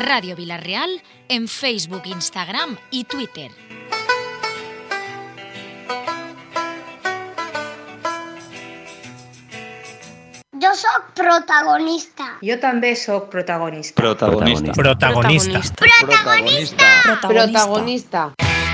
Ràdio Vila-real en Facebook, Instagram i Twitter. Jo sóc protagonista. Jo també sóc protagonista. Protagonista. Protagonista. Protagonista. Protagonista.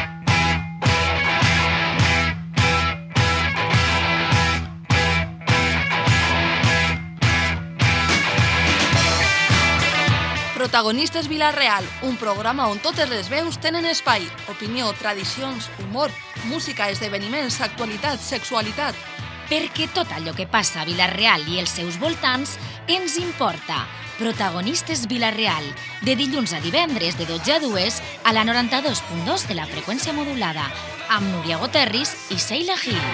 Protagonistes Vila-real, un programa on totes les veus tenen espai. Opinió, tradicions, humor, música, esdeveniments, actualitat, sexualitat. Perquè tot allò que passa a Vila-real i els seus voltants ens importa. Protagonistes Vila-real, de dilluns a divendres de 12 a 2 a la 92.2 de la freqüència modulada, amb Núria Goterris i Sheila Gil.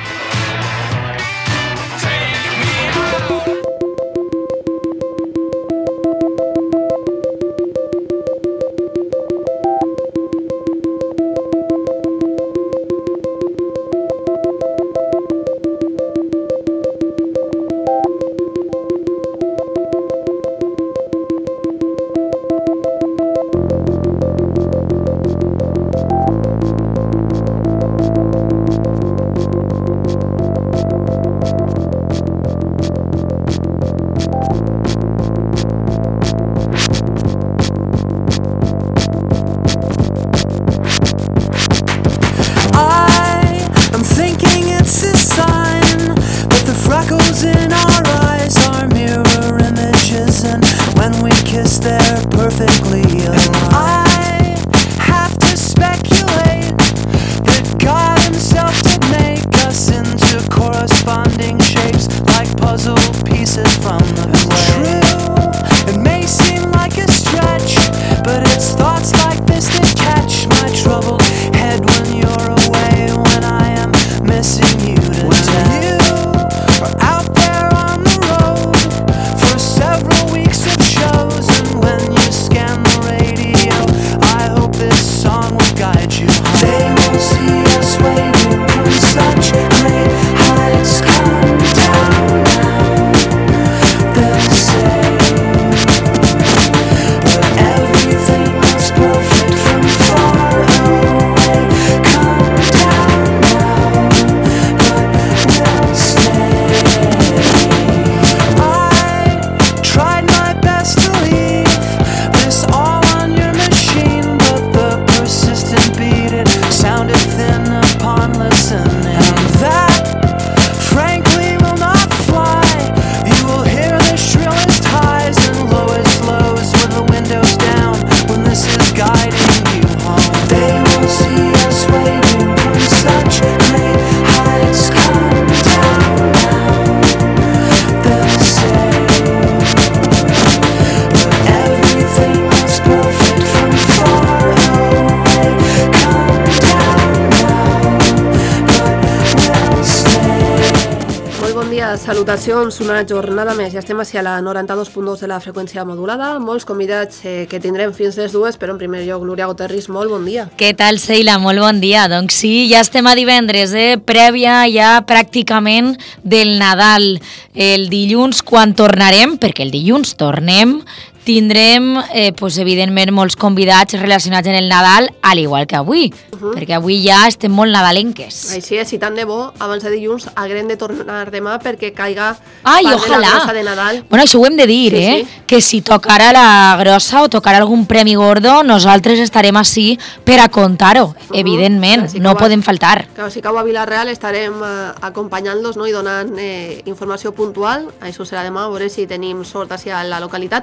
Salutacions, una jornada més. Ja estem a la 92.2 de la freqüència modulada. Molts convidats que tindrem fins les 2, però en primer lloc, Núria Goterris, molt bon dia. Què tal, Sheila? Molt bon dia. Doncs sí, ja estem a divendres, prèvia ja pràcticament del Nadal. El dilluns, quan tornarem, perquè el dilluns tornem, tindrem, evidentment, molts convidats relacionats en el Nadal, al igual que avui, perquè avui ja estem molt nadalenques. Així és, i tant de bo, abans de dilluns haguem de tornar demà perquè caiga part de la grossa de Nadal. Bueno, això ho hem de dir, sí. Que si tocarà la grossa o tocarà algun premi gordo, nosaltres estarem així per a contar-ho, evidentment, si no podem faltar. Clar, si cau a Vila-real estarem acompanyant-los, no?, i donant informació puntual. Això serà demà, a veure si tenim sort a la localitat.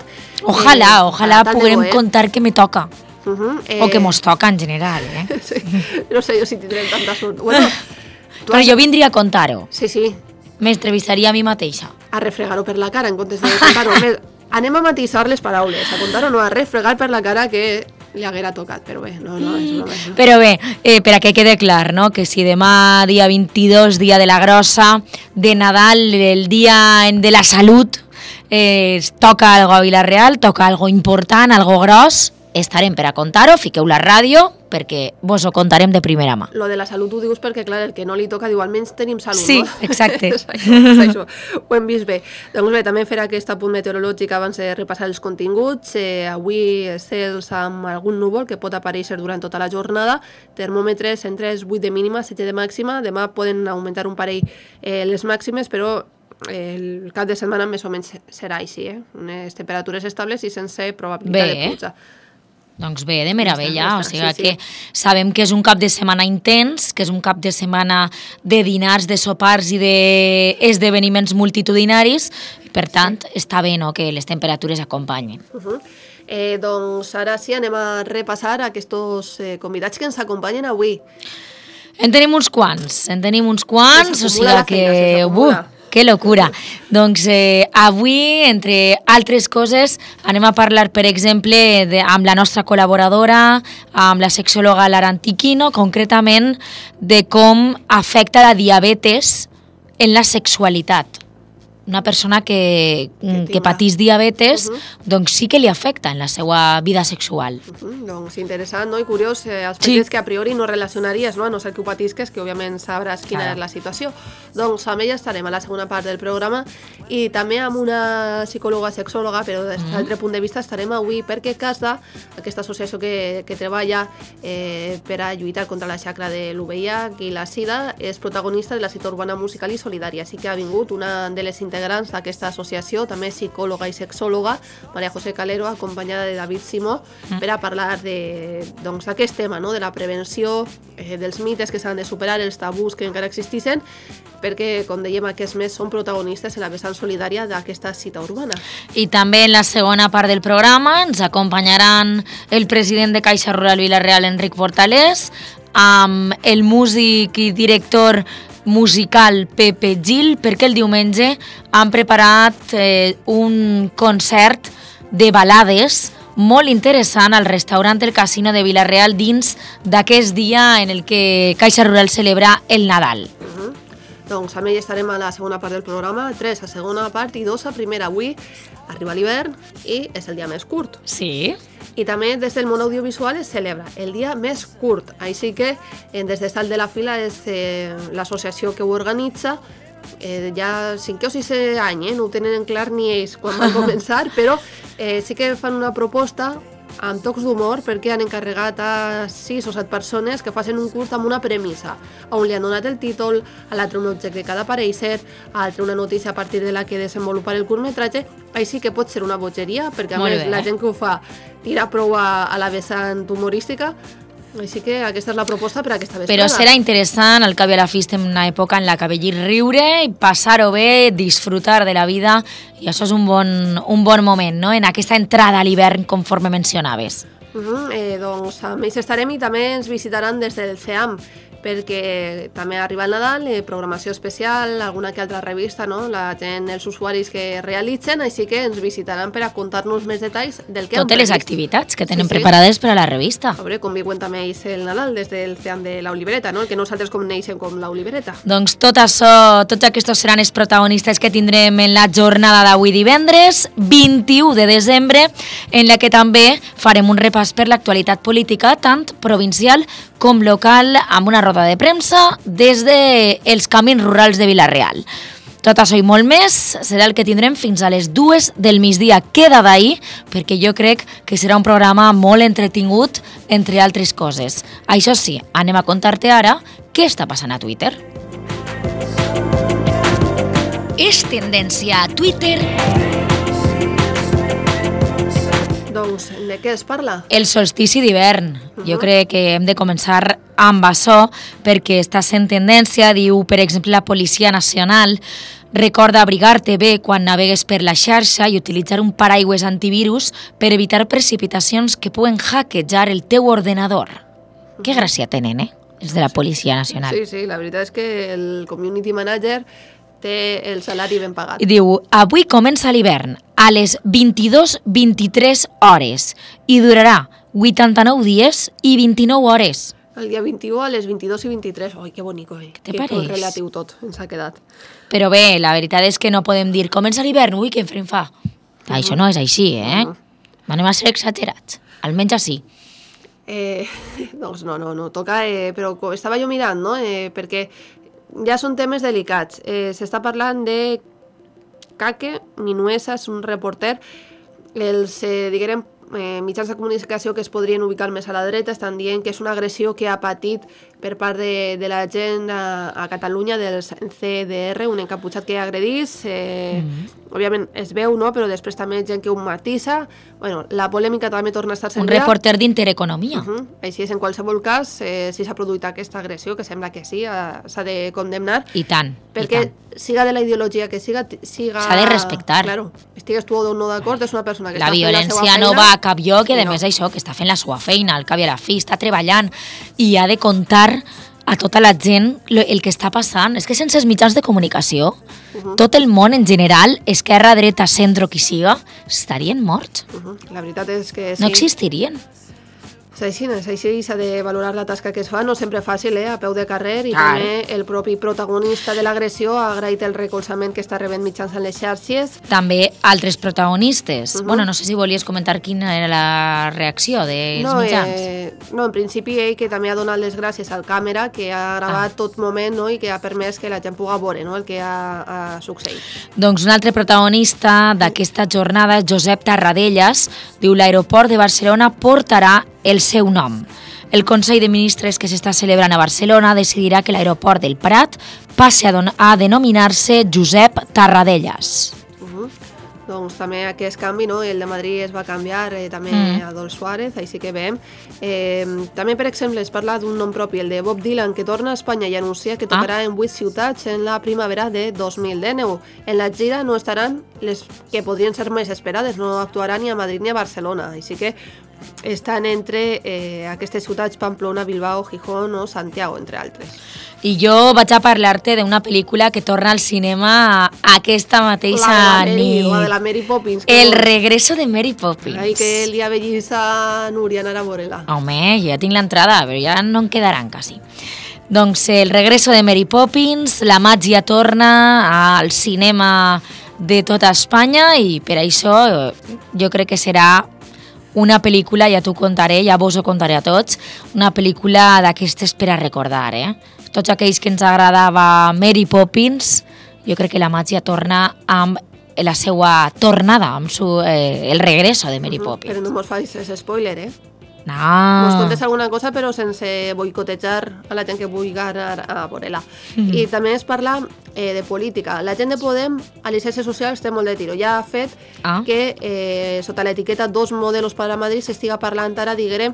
Ojalà puguem contar que me toca. O que mos toca en general, Sí. No sé jo si tindrem tanta sort. Bueno, però jo vindria a contar-ho. Sí. M'entrevistaria a mi mateixa. A refregar-ho per la cara en comptes de contar-ho. Anem a matisar les paraules. A contar-ho no, a refregar per la cara que li haguera tocat, però bé, no, és una més. Però bé, per a que quede clar, no?, que si demà, dia 22, dia de la grossa, de Nadal, el dia de la salut, toca algo a Vila-real, toca algo important, algo gros, estarem per a contar-ho, fiqueu la ràdio, perquè vos ho contarem de primera mà. Lo de la salut ho dius perquè, clar, el que no li toca diu almenys tenim salut, sí, no? Sí, exacte. és això. Ho hem vist bé. Doncs bé, també fer aquest apunt meteorològic abans de repassar els continguts. Avui cels amb algun núvol que pot aparèixer durant tota la jornada. Termòmetres entre 8 de mínima, 7 de màxima. Demà poden augmentar un parell les màximes, però el cap de setmana més o menys serà així, unes temperatures estables i sense probabilitat de pluja. Doncs bé, de meravella, o sigui que sabem que és un cap de setmana intens, que és un cap de setmana de dinars, de sopars i d'esdeveniments multitudinaris, i per tant està bé que les temperatures acompanyin. Doncs ara sí, anem a repassar aquests convidats que ens acompanyen avui. En tenim uns quants, o sigui que... Que locura. Doncs avui, entre altres coses, anem a parlar, per exemple, amb la nostra col·laboradora, amb la sexòloga Lara Antiquino, concretament de com afecta la diabetes en la sexualitat. Una persona que patís diabetes, doncs sí que li afecta en la seva vida sexual. Doncs interessant, no? I curiós, aspectes que a priori no relacionaries, no? A no ser que ho patisques, que òbviament sabràs quina és la situació. Doncs amb ella estarem a la segona part del programa i també amb una psicòloga sexòloga, però des d'un altre punt de vista estarem avui perquè CASDA, aquesta associació que treballa per a lluitar contra la xacra de l'UVIH i la SIDA, és protagonista de la cita urbana musical i solidària. Així que ha vingut una de les integrants d'aquesta associació, també psicòloga i sexòloga, Maria José Calero, acompanyada de David Simó, per a parlar d'aquest tema, de la prevenció, dels mites que s'han de superar, els tabús que encara existeixen, perquè, com dèiem, aquests més són protagonistes en la vessant solidària d'aquesta cita urbana. I també en la segona part del programa ens acompanyaran el president de Caixa Rural Vila-real, Enric Portalés, amb el músic i director musical Pepe Gil, perquè el diumenge han preparat un concert de balades molt interessant al restaurant El Casino de Vila-real dins d'aquest dia en el que Caixa Rural celebra el Nadal. Doncs amb ell estarem a la segona part del programa, 3 a segona part i 2 a primera. Avui arriba l'hivern i és el dia més curt. Sí. I també des del món audiovisual es celebra el dia més curt. Així que des de Salt de la Fila és l'associació que ho organitza. Ja 5è o 6è any, no ho tenen clar ni ells quan van començar, però sí que fan una proposta amb tocs d'humor perquè han encarregat a 6 o 7 persones que facin un curt amb una premissa. A un li han donat el títol, a l'altre un objecte que ha d'aparèixer, a l'altre una notícia a partir de la que desenvolupar el curtmetratge. Així que pot ser una bogeria, perquè a més la gent que ho fa tira prou a la vessant humorística. Així que aquesta és la proposta per aquesta vesprada. Però serà interessant, al cap i a la fi estem en una època en la que vellir riure, passar-ho bé, disfrutar de la vida, i això és un bon moment, no?, en aquesta entrada a l'hivern, conforme mencionaves. Doncs amb ells estarem i també ens visitaran des del CEAM, perquè també arriba el Nadal, programació especial, alguna que altra revista, no? La gent, els usuaris que realitzen, així que ens visitaran per a contar-nos més detalls del que han previst. Totes les activitats que tenen preparades per a la revista. A veure, conviuen també ells el Nadal des del CEAM de l'Olivereta, no? El que nosaltres coneixem com l'Olivereta. Doncs tot això, tots aquests seran els protagonistes que tindrem en la jornada d'avui divendres, 21 de desembre, en la que també farem un repàs per l'actualitat política, tant provincial com local, amb una roda de premsa des dels camins rurals de Vila-real. Tot això i molt més serà el que tindrem fins a les 2 del migdia. Queda d'ahir, perquè jo crec que serà un programa molt entretingut, entre altres coses. Això sí, anem a contar-te ara què està passant a Twitter. És tendència a Twitter. Doncs, de què es parla? El solstici d'hivern. Jo crec que hem de començar amb això, perquè està sent tendència, diu, per exemple, la Policia Nacional, recorda abrigar-te bé quan navegues per la xarxa i utilitzar un paraigües antivirus per evitar precipitacions que puguen hackejar el teu ordenador. Que gràcia tenen, els de la Policia Nacional. Sí, la veritat és que el community manager té el salari ben pagat. I diu, avui comença l'hivern a les 22:23 hores i durarà 89 dies i 29 hores. El dia 21 a les 22:23. Ai, que bonico, Què te pareix? Que relatiu tot, ens ha quedat. Però bé, la veritat és que no podem dir comença l'hivern, ui, que fred fa. Això no és així, Anem a ser exagerats, almenys així. Doncs no toca, però estava jo mirant, no? Perquè ja són temes delicats. S'està parlant de Kake Minuesa, és un reporter. Els, diguem, mitjans de comunicació que es podrien ubicar més a la dreta estan dient que és una agressió que ha patit per part de la gent a Catalunya, del CDR, un encaputxat que agredís. Òbviament es veu, no? Però després també gent que ho matisa. Bueno, la polèmica també torna a estar-se un reporter d'Intereconomia. Així és, en qualsevol cas, si s'ha produït aquesta agressió, que sembla que sí, s'ha de condemnar. I tant. Perquè siga de la ideologia que siga... S'ha de respectar. Claro, estigues tu o no d'acord, és una persona que la està fent la seva feina. violència no va a cap lloc, i a més això, que està fent la seva feina, al cap i a la fi, està treballant, i ha de contar a tota la gent el que està passant. És que sense els mitjans de comunicació, tot el món en general, esquerra, dreta, centre, qui siga, estarien morts. La veritat és que sí. No existirien. És així, s'ha de valorar la tasca que es fa, no sempre fàcil, a peu de carrer, i també el propi protagonista de l'agressió ha agraït el recolzament que està rebent mitjançant les xarxes. També altres protagonistes. Bueno, no sé si volies comentar quina era la reacció dels mitjans. No, en principi ell que també ha donat les gràcies al càmera, que ha gravat tot moment, no? I que ha permès que la gent pugui veure, no? El que ha succeït. Doncs un altre protagonista d'aquesta jornada, Josep Tarradellas, diu: l'aeroport de Barcelona portarà el seu nom. El Consell de Ministres que s'està celebrant a Barcelona decidirà que l'aeroport del Prat passi a denominar-se Josep Tarradellas. Doncs també aquest canvi, no? El de Madrid es va canviar també a Adolf Suárez, així que veiem. També, per exemple, es parla d'un nom propi, el de Bob Dylan, que torna a Espanya i anuncia que tocarà en 8 ciutats en la primavera de 2019. En la gira no estaran les que podrien ser més esperades, no actuaran ni a Madrid ni a Barcelona, així que estan entre aquestes ciutats Pamplona, Bilbao, Gijón o Santiago, entre altres. I jo vaig a parlar-te d'una pel·lícula que torna al cinema aquesta mateixa nit. La de la Mary Poppins. El regreso de Mary Poppins. Ai, que el dia vegis a Núria anar a veure-la. Home, jo ja tinc l'entrada, però ja no en quedaran quasi. Doncs el regreso de Mary Poppins, la màgia torna al cinema de tota Espanya, i per això jo crec que serà una pel·lícula, ja t'ho contaré, ja vos ho contaré a tots, una pel·lícula d'aquestes per a recordar, Tots aquells que ens agradava Mary Poppins, jo crec que la màgia torna amb la seva tornada, amb el regreso de Mary Poppins. Però no mos facis spoiler, No. Mos contes alguna cosa, però sense boicotejar a la gent que vulgui anar a veure-la. I també es parla de política. La gent de Podem a les xarxes socials té molt de tiro. Ja ha fet que sota l'etiqueta Dos Modelos para Madrid s'estiga parlant ara, diguem,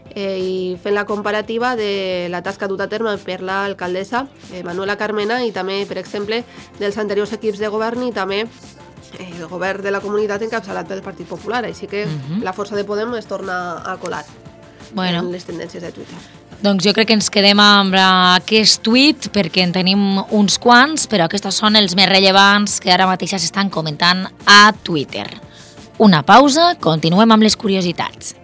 i fent la comparativa de la tasca duta a terme per l'alcaldessa Manuela Carmena, i també, per exemple, dels anteriors equips de govern, i també el govern de la comunitat encapçalat pel Partit Popular. Així que la força de Podem es torna a colar en les tendències de Twitter. Doncs jo crec que ens quedem amb aquest tuit, perquè en tenim uns quants, però aquests són els més rellevants que ara mateix s'estan comentant a Twitter. Una pausa, continuem amb les curiositats.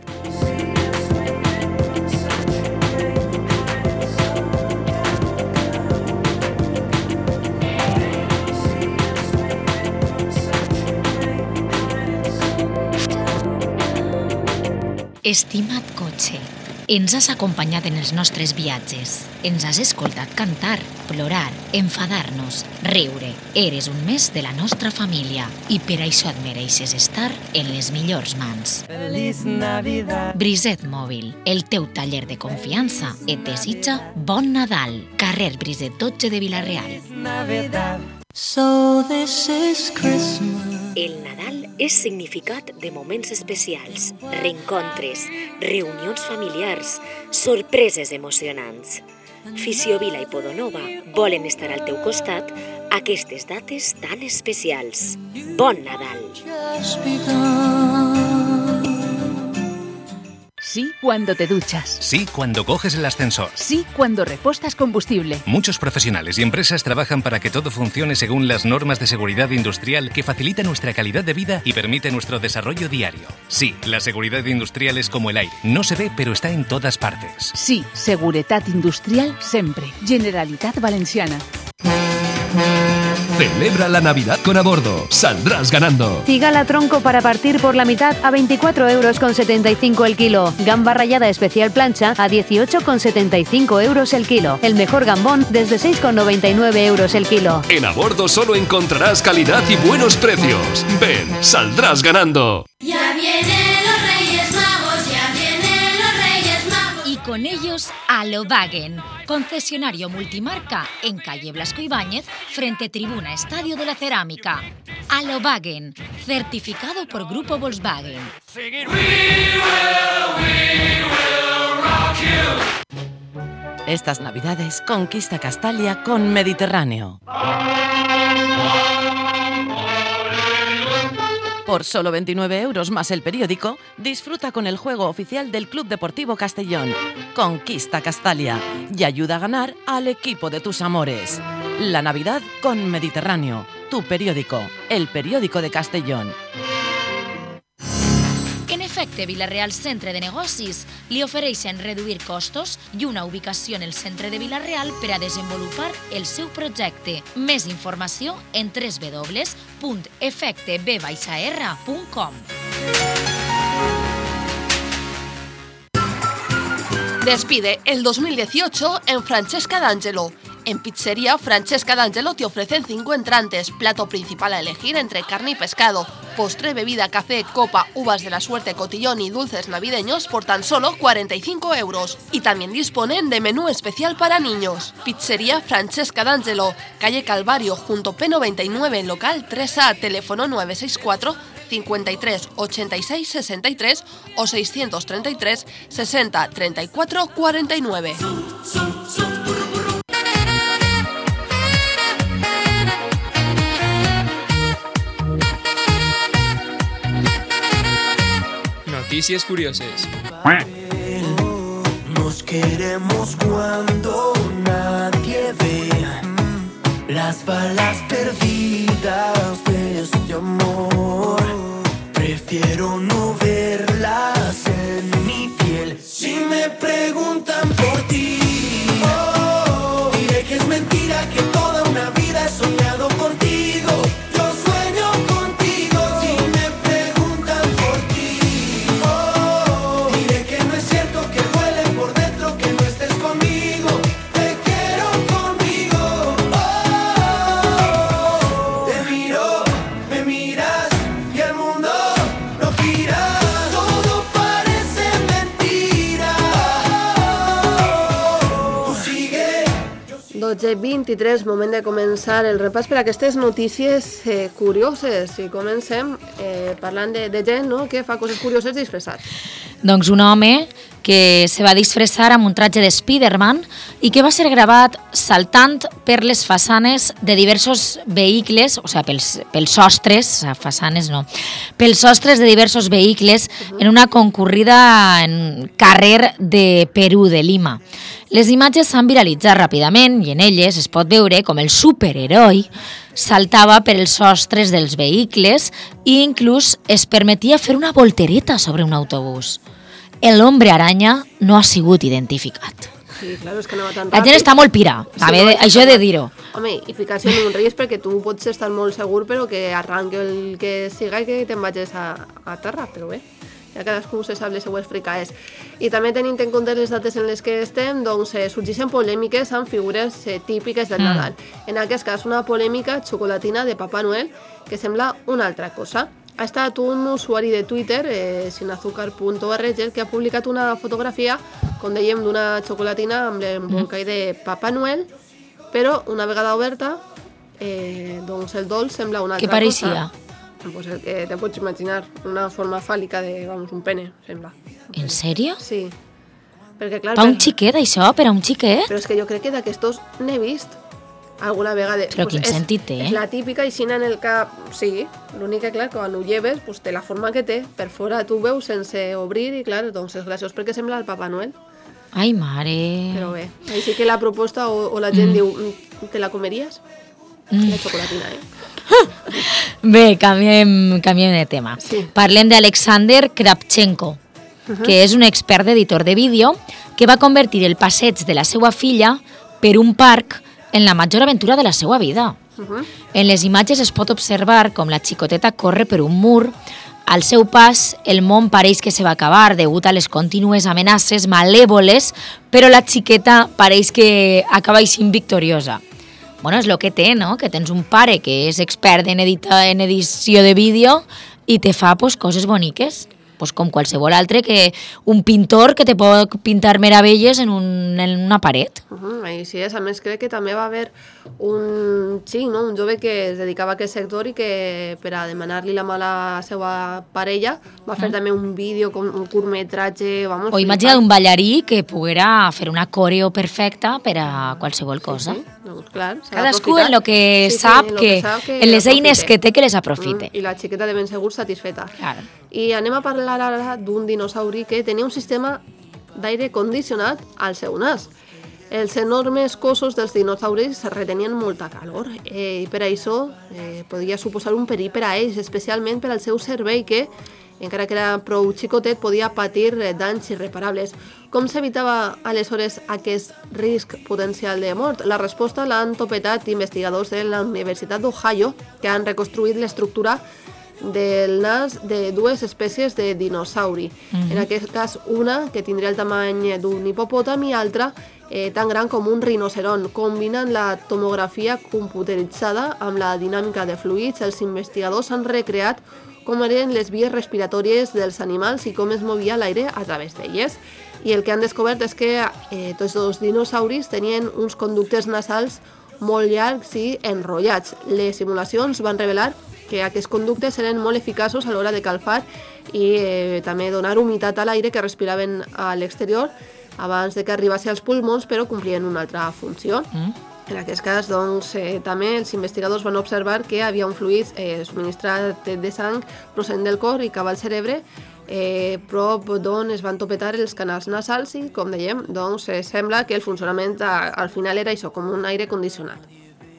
Estimat cotxe, ens has acompanyat en els nostres viatges, ens has escoltat cantar, plorar, enfadar-nos, riure. Eres un més de la nostra família i per això et mereixes estar en les millors mans. Feliç Navidad. Briset Mòbil, el teu taller de confiança, et desitja bon Nadal. Carrer Briset 12 de Vila-real. So this is Christmas. El Nadal és significat de moments especials, reencontres, reunions familiars, sorpreses emocionants. Fisiovila i Podonova volen estar al teu costat aquestes dates tan especials. Bon Nadal! Sí cuando te duchas. Sí cuando coges el ascensor. Sí cuando repostas combustible. Muchos profesionales y empresas trabajan para que todo funcione según las normas de seguridad industrial que facilitan nuestra calidad de vida y permite nuestro desarrollo diario. Sí, la seguridad industrial es como el aire. No se ve, pero está en todas partes. Sí, seguretat industrial sempre. Generalitat Valenciana. Celebra la Navidad con A Bordo. Saldrás ganando. Cigala tronco para partir por la mitad a 24,75 € el kilo. Gamba rallada especial plancha a 18,75 € el kilo. El mejor gambón desde 6,99 € el kilo. En A Bordo solo encontrarás calidad y buenos precios. Ven, saldrás ganando. Ya vienen los Reyes Magos, ya vienen los Reyes Magos. Y con ellos Alobagen, concesionario multimarca en calle Blasco Ibáñez, frente Tribuna Estadio de la Cerámica. Alobagen, certificado por Grupo Volkswagen. Estas Navidades conquista Castalia con Mediterráneo. Por solo 29 € más el periódico, disfruta con el juego oficial del Club Deportivo Castellón. Conquista Castalia y ayuda a ganar al equipo de tus amores. La Navidad con Mediterráneo, tu periódico, el periódico de Castellón. En efecte, Vila-real Centre de Negocis li ofereixen reduir costos i una ubicació en el centre de Vila-real per a desenvolupar el seu projecte. Més informació en www.efecteb-r.com. Despide el 2018 en Francesca d'Angelo. En Pizzería Francesca d'Angelo te ofrecen 5 entrantes, plato principal a elegir entre carne y pescado, postre, bebida, café, copa, uvas de la suerte, cotillón y dulces navideños por tan solo 45 €. Y también disponen de menú especial para niños. Pizzería Francesca d'Angelo, calle Calvario, junto P99, local 3A, teléfono 964 53 86 63 o 633 60 34 49. Noticias curiosas. Nos queremos cuando nadie ve las balas perdidas de este amor. Prefiero no verlas en mi piel. Si me preguntan por ti, diré que es mentira, que toda una vida he soñado contigo. Yo sueño contigo. Si me preguntan por ti, diré que no es cierto, que duele por dentro que no estés conmigo. Te quiero conmigo. Te miro, me miras y el mundo no gira. Todo parece mentira. Tú sigue. 12:23, moment de començar el repàs per a aquestes notícies curioses. I comencem parlant de gent, no?, que fa coses curioses disfressat. Doncs un home que se va disfressar amb un traje de Spiderman i que va ser gravat saltant per les façanes de diversos vehicles, o sigui, pels sostres, façanes no, pels sostres de diversos vehicles en una concurrida en carrer de Perú, de Lima. Les imatges s'han viralitzat ràpidament i en elles es pot veure com el superheroi saltava per els sostres dels vehicles i inclús es permetia fer una voltereta sobre un autobús. El hombre araña no ha sigut identificat. Sí, claro, és que anava tan ràpid. La gent està molt pira, això he de dir-ho. Home, i ficar-se en un risc perquè tu pots estar molt segur però que arranqui el que siga i que te'n vagis a terra, però bé, ja cadascú se sap les seues fricaes. I també tenint en compte les dates en les que estem, doncs sorgeixen polèmiques amb figures típiques del Nadal. En aquest cas, una polèmica xocolatina de Papà Noel que sembla una altra cosa. Ha estat un usuari de Twitter, sinazúcar.org, que ha publicat una fotografia, com dèiem, d'una xocolatina amb l'embolcall de Papà Noel, però una vegada oberta, doncs el dolç sembla una altra cosa. Què pareixia? Pues el que te pots imaginar, una forma fàl·lica de, vamos, un pene, sembla. En sèrio? Sí. Perquè, clar, per un xiquet, això? Per a un xiquet? Però és que jo crec que d'aquestos n'he vist alguna vegada. Però quin sentit té? És la típica aixina en el cap, sí. L'únic que, clar, quan ho lleves, pues, té la forma que té. Per fora tu veus sense obrir i, clar, doncs és graciós perquè sembla el Papà Noel. Ai, mare. Però bé, així que la proposta o la gent diu, ¿te la comeries? La xocolatina, Bé, canviem de tema. Sí. Parlem d'Alexander Kravchenko, que és un expert d'editor de vídeo que va convertir el passeig de la seva filla per un parc en la major aventura de la seva vida. En les imatges es pot observar com la xicoteta corre per un mur. Al seu pas, el món pareix que se va acabar degut a les contínues amenaces malèvoles, però la xiqueta pareix que acaba sent victoriosa. Bueno, és el que té, no? Que tens un pare que és expert en edició de vídeo i te fa coses boniques. Com qualsevol altre, que un pintor que te pot pintar meravelles en una paret. Així és. A més, crec que també va haver un xic, un jove que es dedicava a aquest sector i que per a demanar-li la mà a la seva parella va fer també un vídeo, un curtmetratge... O imagina d'un ballarí que poguera fer una coreo perfecta per a qualsevol cosa. Doncs clar, cadascú en el que sap, en les eines que té que les aprofite. I la xiqueta de ben segur satisfeta. Claro. I anem a parlar ara d'un dinosauri que tenia un sistema d'aire condicionat al seu nas. Els enormes cossos dels dinosauris retenien molta calor i per això podia suposar un perill per a ells, especialment per al seu cervell que, encara que era prou xicotet, podia patir danys irreparables. Com s'evitava aleshores aquest risc potencial de mort? La resposta l'han topetat investigadors de la Universitat d'Ohio que han reconstruït l'estructura del nas de dues espècies de dinosauri. En aquest cas, una que tindria el tamany d'un hipopòtam i altra tan gran com un rinoceront. Combinant la tomografia computeritzada amb la dinàmica de fluids, els investigadors han recreat com eren les vies respiratòries dels animals i com es movia l'aire a través d'elles. I el que han descobert és que tots dos dinosauris tenien uns conductes nasals molt llargs i enrotllats. Les simulacions van revelar que aquests conductes eren molt eficaços a l'hora de calfar i també donar humitat a l'aire que respiraven a l'exterior abans de que arribassi als pulmons, però complien una altra funció. En aquest cas, doncs, també els investigadors van observar que havia un fluid subministrat de sang procedent del cor i cap al cerebre, prop d'on es van topetar els canals nasals i, com dèiem, doncs, sembla que el funcionament al final era això, com un aire condicionat.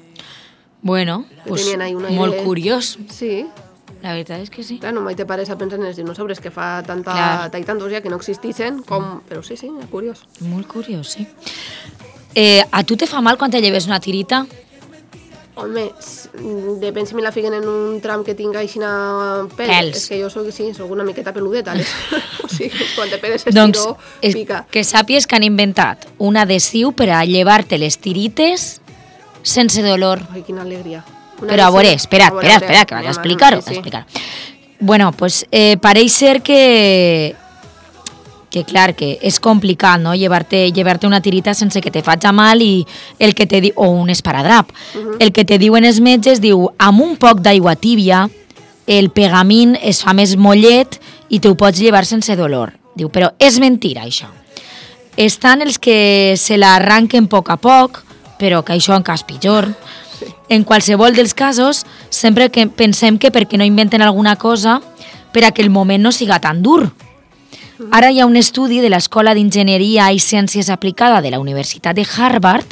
Bueno, pues molt curiós. Sí. La veritat és que sí. Clar, no mai te pares a pensar en els dinosaures que fa tanta tantos ja que no existixen, però sí, és curiós. Molt curiós, sí. A tu te fa mal quan te lleves una tirita? Home, depèn si me la fiquen en un tram que tinga aixina pèls. És que jo soc una miqueta peludeta. O sigui, quan te pedes estiró, pica. Que sàpies que han inventat un adhesiu per a llevar-te les tirites sense dolor. Ai, quina alegria. Però a veure, espera, que vaig a explicar-ho. Bueno, pues pareix ser que clar, que és complicat, no?, llevar-te una tirita sense que te faci mal i el que te diu, o un esparadrap. El que te diuen els metges diu, amb un poc d'aigua tíbia el pegament es fa més mollet i te ho pots llevar sense dolor. Diu, però és mentira, això. Estan els que se l'arranquen a poc, però que això en cas pitjor. En qualsevol dels casos, sempre que pensem que perquè no inventen alguna cosa per a que el moment no siga tan dur. Ara hi ha un estudi de l'Escola d'Enginyeria i Ciències Aplicada de la Universitat de Harvard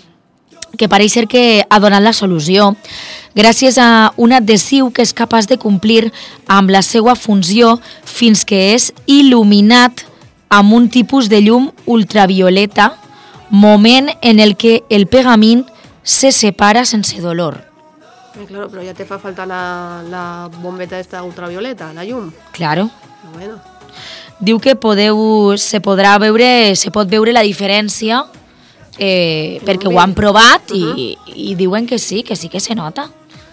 que pareix ser que ha donat la solució gràcies a un adhesiu que és capaç de complir amb la seva funció fins que és il·luminat amb un tipus de llum ultravioleta, moment en el que el pegament se separa sense dolor. Claro, però ja te fa falta la bombeta esta ultravioleta, la llum. Claro. Bueno. Diu que se pot veure la diferència perquè ho han provat i diuen que sí que se nota.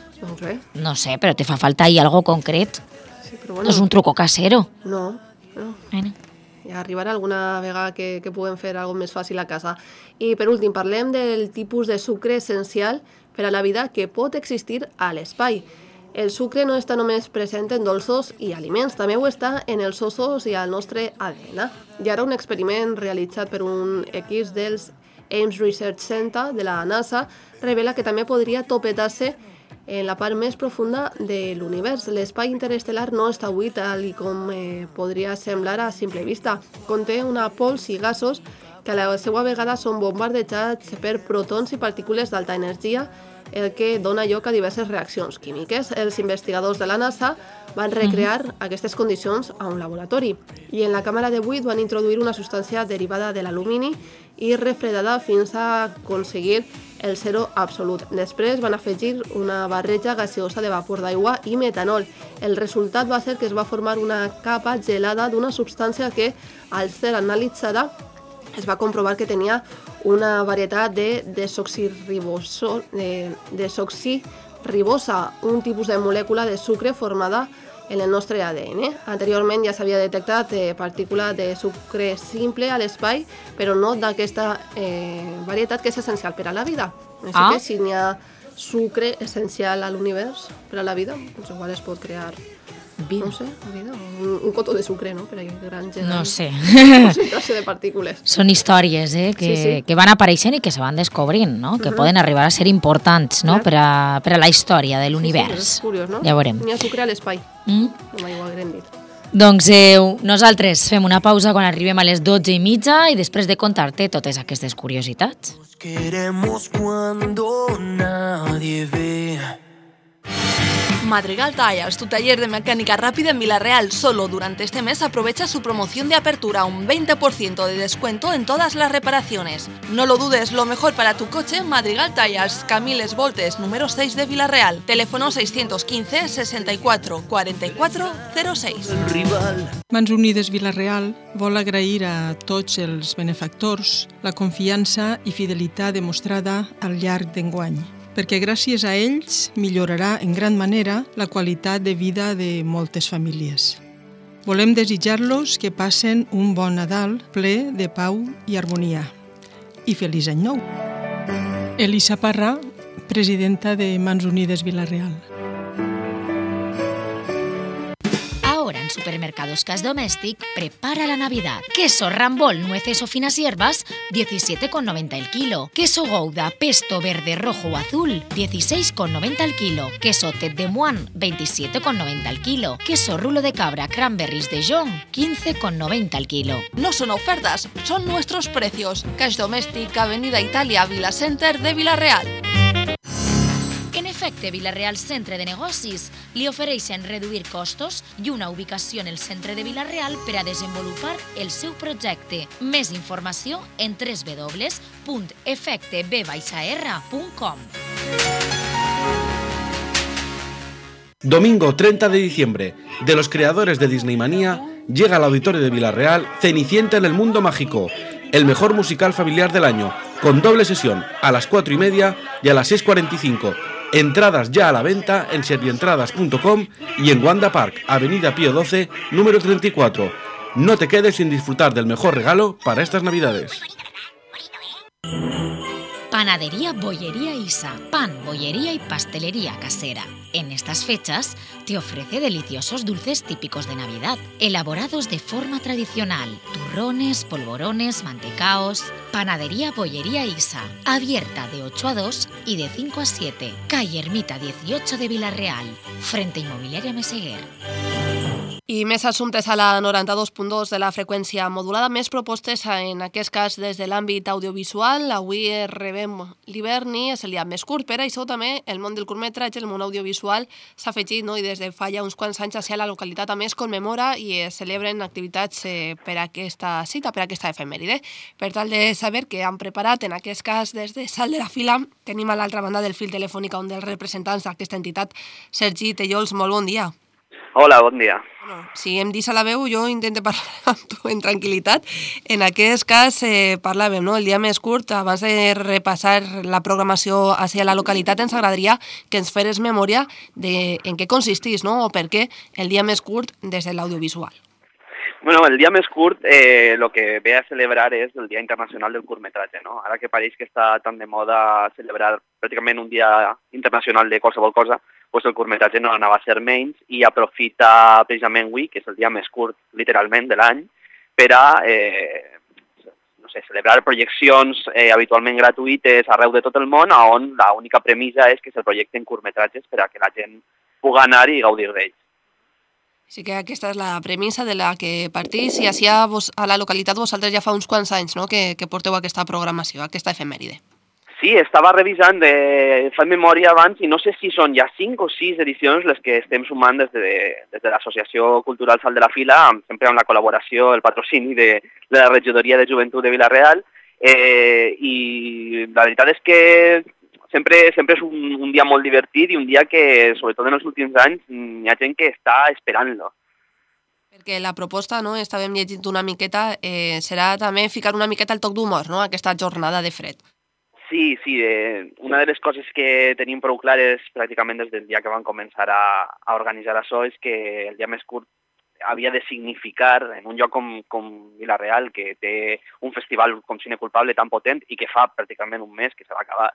No sé, però te fa falta ahí algo concret. Sí, però bueno. No és un truco casero. No. Bueno. Ja arribarà alguna vegada que puguem fer alguna més fàcil a casa. I per últim, parlem del tipus de sucre essencial per a la vida que pot existir a l'espai. El sucre no està només present en dolços i aliments, també ho està en els ossos i al nostre ADN. I ara un experiment realitzat per un equip dels Ames Research Center de la NASA revela que també podria topetar-se en la part més profunda de l'univers. L'espai interestel·lar no està buit, tal com podria semblar a simple vista. Conté una pols i gasos que a la seva vegada són bombardejats per protons i partícules d'alta energia, el que dona lloc a diverses reaccions químiques. Els investigadors de la NASA van recrear aquestes condicions a un laboratori i en la càmera de buit van introduir una substància derivada de l'alumini i refredada fins a aconseguir el zero absolut. Després van afegir una barreja gaseosa de vapor d'aigua i metanol. El resultat va ser que es va formar una capa gelada d'una substància que, al ser analitzada, es va comprovar que tenia una varietat de desoxirribosa, un tipus de molècula de sucre formada en el nostre ADN. Anteriorment ja s'havia detectat partícula de sucre simple a l'espai, però no d'aquesta varietat que és essencial per a la vida. Així que si n'hi ha sucre essencial a l'univers per a la vida, doncs igual es pot crear vida. No sé, vida, un cotó de sucre, no? Per a granja. No sé. Concentració de partícules. Són històries que van apareixent i que se van descobrint, no? Que poden arribar a ser importants, no? Per a la història de l'univers. Sí, és curiós, no? Ja veurem. N'hi ha sucre a l'espai. Com aigua grandit. Doncs nosaltres fem una pausa quan arribem a les 12:30 i després de contar-te totes aquestes curiositats. Queremos cuando nadie ve. Madrigal Tires, tu taller de mecánica rápida en Villarreal. Solo durante este mes aprovecha su promoción de apertura, un 20% de descuento en todas las reparaciones. No lo dudes, lo mejor para tu coche, Madrigal Tires, Camiles Voltes, número 6 de Villarreal. Teléfono 615 64 44 06. Mans Unides Villarreal vol agrair a tots els benefactors la confiança i fidelitat demostrada al llarg d'enguany, perquè gràcies a ells millorarà en gran manera la qualitat de vida de moltes famílies. Volem desitjar-los que passen un bon Nadal ple de pau i harmonia. I feliç any nou! Elisa Parra, presidenta de Mans Unides Villarreal. Ahora en Supermercados Cas Domèstic prepara la Navidad. Queso Rambol, nueces o finas hierbas, 17,90 el kilo. Queso Gouda, pesto verde, rojo o azul, 16,90 el kilo. Queso Tête de Moine, 27,90 el kilo. Queso rulo de cabra, cranberries de Jon, 15,90 el kilo. No son ofertas, son nuestros precios. Cash Domèstic, Avenida Italia, Vila Center de Villarreal. En efecte, Villarreal Centre de Negocis li ofereixen reduir costos i una ubicació en el centre de Villarreal per a desenvolupar el seu projecte. Més informació en www.efecteb-r.com. Domingo 30 de diciembre, de los creadores de Disneymanía, llega al auditorio de Villarreal Cenicienta en el Mundo Mágico, el mejor musical familiar del año, con doble sesión a las 4:30 y a las 6:45. Entradas ya a la venta en servientradas.com y en Wanda Park, Avenida Pío XII, número 34. No te quedes sin disfrutar del mejor regalo para estas Navidades. Panadería Bollería Isa, pan, bollería y pastelería casera. En estas fechas te ofrece deliciosos dulces típicos de Navidad, elaborados de forma tradicional, turrones, polvorones, mantecaos. Panadería Bollería Isa, abierta de 8 a 2 y de 5 a 7, calle Ermita 18 de Villarreal, frente Inmobiliaria Meseguer. I més assumptes a la 92.2 de la freqüència modulada, més propostes en aquest cas des de l'àmbit audiovisual. Avui rebem l'Hiverni, és el dia més curt, per això també el món del curtmetratge, el món audiovisual s'ha afegit, no? I des de fa ja uns quants anys a la localitat també es commemora i es celebren activitats per a aquesta cita, per a aquesta efemèride. Per tal de saber què han preparat, en aquest cas des de Salt de la Fila, tenim a l'altra banda del fil telefònic un dels representants d'aquesta entitat, Sergi Tellols. Molt bon dia. Hola, bon dia. Bueno, si em dis a la veu, jo intento parlar amb tu en tranquil·litat. En aquest cas parlàvem, no? El dia més curt, abans de repassar la programació hacia la localitat, ens agradaria que ens feres memòria de en què consistís, no? O per què el dia més curt des de l'audiovisual. Bueno, el dia més curt lo que ve a celebrar és el Dia Internacional del Curtmetratge, no? Ara que pareix que està tan de moda celebrar pràcticament un dia internacional de qualsevol cosa, pues el curtmetratge no anava a ser menys i aprofita precisament avui, que és el dia més curt literalment de l'any, per a no sé, celebrar projeccions habitualment gratuïtes arreu de tot el món, on l'única premissa és que se projecten curtmetratges per a que la gent pugui anar i gaudir d'ells. Sí que aquesta és la premissa de la que partís i així a la localitat vosaltres ja fa uns quants anys, no?, que porteu aquesta programació, aquesta efemèride. Sí, estava revisant, fa memòria abans, i no sé si són ja 5 o 6 edicions les que estem sumant des de l'Associació Cultural Salt de la Fila, sempre amb la col·laboració, el patrocini de la Regidoria de Joventut de Villarreal, I la veritat és que sempre és un dia molt divertit i un dia que, sobretot en els últims anys, hi ha gent que està esperant-lo. Perquè la proposta, no, estàvem llegint una miqueta, serà també ficar una miqueta el toc d'humor, no?, aquesta jornada de fred. Sí, una de les coses que tenim prou clares pràcticament des del dia que vam començar a organitzar això és que el dia més curt havia de significar, en un lloc com Vila-real, que té un festival com Cine Culpable tan potent i que fa pràcticament un mes que se va acabar,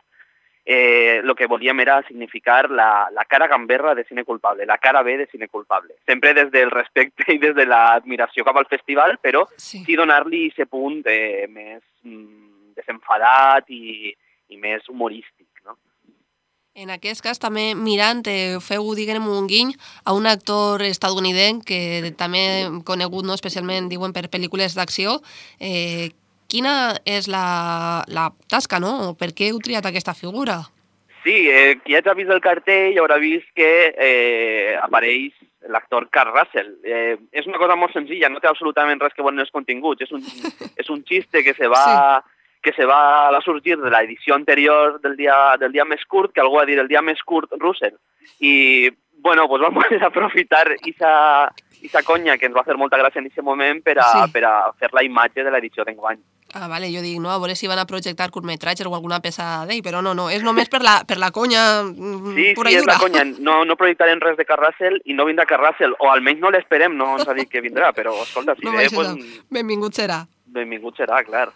el que volíem era significar la cara gamberra de Cine Culpable, la cara B de Cine Culpable. Sempre des del respecte i des de l'admiració cap al festival, però sí donar-li aquest punt més desenfadat i més humorístic, no? En aquest cas, també mirant, feu, diguem, un guiny a un actor estadounidenc que també conegut, no, especialment, diuen, per pel·lícules d'acció. Quina és la tasca, no? Per què heu triat aquesta figura? Sí, qui hagi vist el cartell haurà vist que apareix l'actor Kurt Russell. És una cosa molt senzilla, no té absolutament res que veure en els continguts. És un xiste que se va sorgir de l'edició anterior del dia més curt, que algú va dir el dia més curt Russell. I, bueno, doncs vam poder aprofitar aquesta conya que ens va fer molta gràcia en aquest moment per a fer la imatge de l'edició d'enguany. Ah, vale, jo dic, no, a veure si van a projectar curtmetratges o alguna peça d'ell, però no, és només per la conya pura i dura. Sí, és la conya. No projectarem res de Kurt Russell i no vindrà Kurt Russell, o almenys no l'esperem, no ens ha dit que vindrà, però escolta, si ve, doncs... Benvingut serà. Benvingut serà, clar.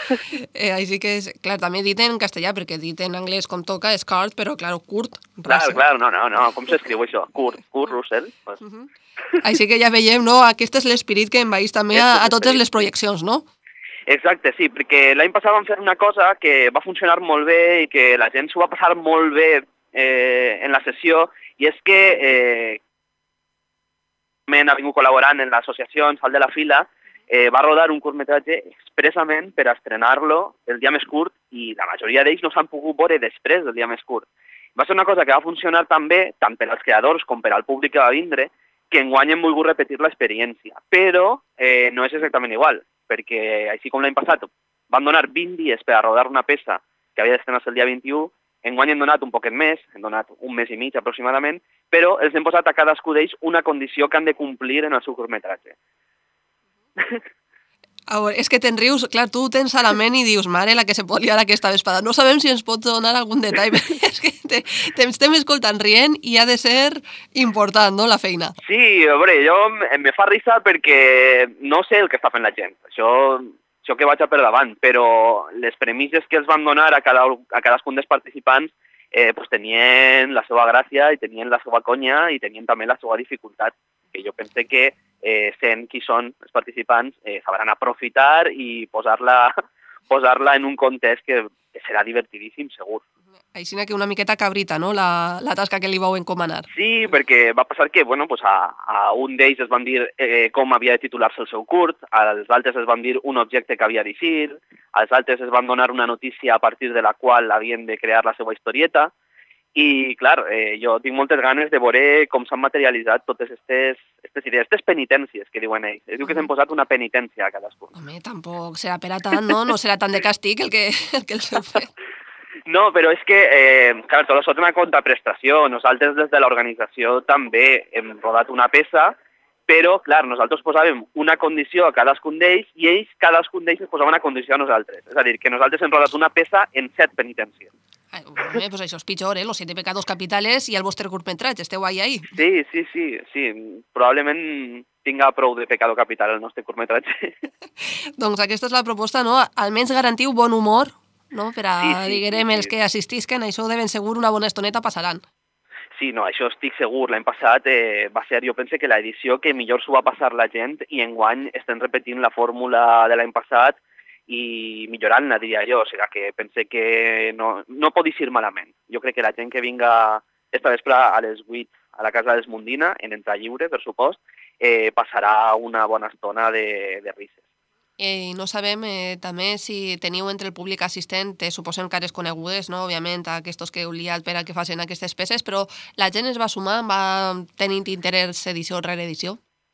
Així que, clar, també dit en castellà, perquè dit en anglès com toca és Kurt, però, clar, Kurt Russell. Clar, no, com s'escriu això? Kurt Russell. Així que ja veiem, no?, aquest és l'esperit que envaeix també a totes les projeccions, no? Exacte, sí, perquè l'any passat vam fer una cosa que va funcionar molt bé i que la gent s'ho va passar molt bé en la sessió, i és que ha vingut col·laborant en l'associació Salt de la Fila, va rodar un curtmetratge expressament per estrenar-lo el dia més curt, i la majoria d'ells no s'han pogut veure després del dia més curt. Va ser una cosa que va funcionar tan bé, tant per als creadors com per al públic que va vindre, que enguany hem volgut repetir l'experiència. Però no és exactament igual, perquè així com l'any passat van donar 20 dies per a rodar una peça que havia d'estrenar-se el dia 21, enguany hem donat un poquet més, hem donat un mes i mig aproximadament, però els hem posat a cadascú d'ells una condició que han de complir en el seu curtmetratge. És que te'n rius, clar, tu tens a la ment i dius, mare, la que se pot liar aquesta vespada. No sabem si ens pots donar algun detall, però és que t'estem escoltant rient i ha de ser important, no?, la feina. Sí, a veure, me fa risa perquè no sé el que està fent la gent. Això que vaig a per davant, però les premisses que els van donar a cadascun dels participants pues tenien la seva gràcia i tenien la seva conya i tenien també la seva dificultat, que jo pense que sent qui són els participants sabran aprofitar i posar-la en un context que serà divertidíssim, segur. Així que una miqueta cabrita, no?, la tasca que li vau encomanar. Sí, perquè va passar que, bueno, pues a un d'ells es van dir com havia de titular-se el seu curt, als altres es van dir un objecte que havia d'eixir, als altres es van donar una notícia a partir de la qual havien de crear la seva historieta, i, clar, jo tinc moltes ganes de veure com s'han materialitzat totes aquestes idees, aquestes penitències que diuen ells. Es diu que s'han posat una penitència a cadascun. Home, tampoc serà per a tant, no? No serà tant de càstig el que els heu fet. No, però és que, clar, tot això té una contraprestació. Nosaltres des de l'organització també hem rodat una peça, però, clar, nosaltres posàvem una condició a cadascun d'ells i ells, cadascun d'ells, ens posava una condició a nosaltres. És a dir, que nosaltres hem rodat una peça en 7 penitències. Pues això és pitjor, los 7 pecados capitales i el vostre curtmetratge, esteu ahí. Sí. Probablement tinga prou de pecado capital el nostre curtmetratge. Doncs aquesta és la proposta, no? Almenys garantiu bon humor, no? Per a, diguem, els que assistisquen, això de ben segur una bona estoneta passaran. Sí, no, això estic segur. L'any passat va ser, jo penso que l'edició que millor s'ho va passar la gent, i enguany estem repetint la fórmula de l'any passat i millorant-la, diria jo. O sigui que pense que no pot eixir malament. Jo crec que la gent que vinga esta vespre a les 8 a la Casa d'Esmundina, en entrada lliure, per supost, passarà una bona estona de risses. No sabem també si teniu entre el públic assistent, suposem cares conegudes, no? Òbviament, aquests que heu liat per a que facin aquestes peces, però la gent es va sumar, va tenint interès edició rere edició?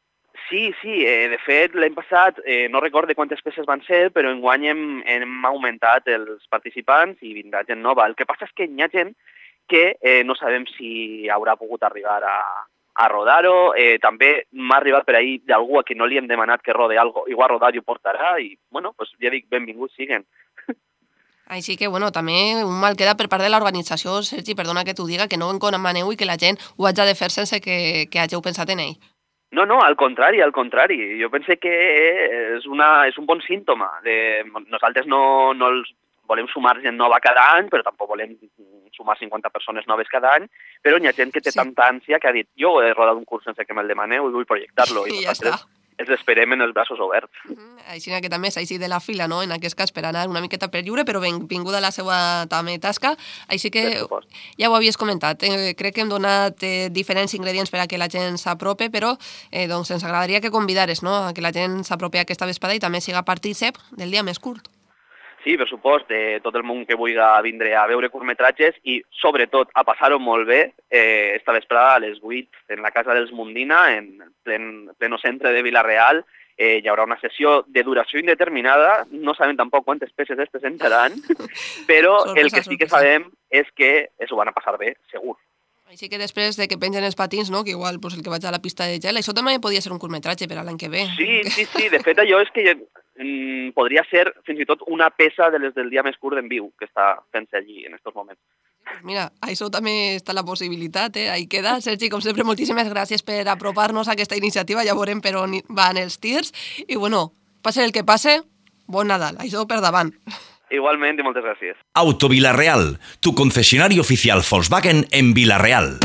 Sí, de fet, l'any passat no recordo quantes peces van ser, però enguany hem augmentat els participants i vindrà gent nova. El que passa és que hi ha gent que no sabem si haurà pogut arribar a rodar-ho. També m'ha arribat per ahir d'algú a qui no li hem demanat que rode algo, igual rodar i ho portarà, i bueno, pues ja dic, benvinguts siguen. Així que, bueno, també un mal queda per part de l'organització, Sergi, perdona que t'ho diga, que no en comaneu i que la gent ho hagi de fer sense que hàgiu pensat en ell. No, al contrari. Jo pense que és un bon símptoma. Nosaltres no els volem sumar gent nova cada any, però tampoc volem sumar 50 persones noves cada any, però hi ha gent que té tanta ànsia que ha dit jo he rodat un curs sense que me'l demaneu i vull projectar-lo. I nosaltres els esperem en els braços oberts. Així que també és així de la fila, no? En aquest cas, per anar una miqueta per lliure, però benvinguda a la seva també tasca. Així que ja ho havies comentat. Crec que hem donat diferents ingredients per a que la gent s'apropi, però doncs ens agradaria que convidares, no?, a que la gent s'apropi a aquesta vesprada i també siga partícip del dia més curt. Sí, per supost, de tot el món que vulgui vindre a veure curtmetratges i, sobretot, a passar-ho molt bé esta vesprada a les 8 en la Casa dels Mundina, en pleno centre de Vila-real. Hi haurà una sessió de duració indeterminada, no sabem tampoc quantes peces es presentaran, però el que sí que sabem és que s'ho van a passar bé, segur. Així que després de que pengen els patins, no?, que igual pues, el que vaig a la pista de gel, això també podria ser un curtmetratge per a l'any que ve. Sí, de fet allò és que podria ser fins i tot una peça de les del dia més curt en viu que està fent-se allí en aquests moments. Mira, això també està la possibilitat, ahí queda. Sergi, com sempre, moltíssimes gràcies per apropar-nos a aquesta iniciativa, ja veurem per on van els tirs, i bueno, passe el que passe, bon Nadal, això per davant. Igualment i moltes gràcies. Auto Vila-real, tu concesionario oficial Volkswagen en Vila-real.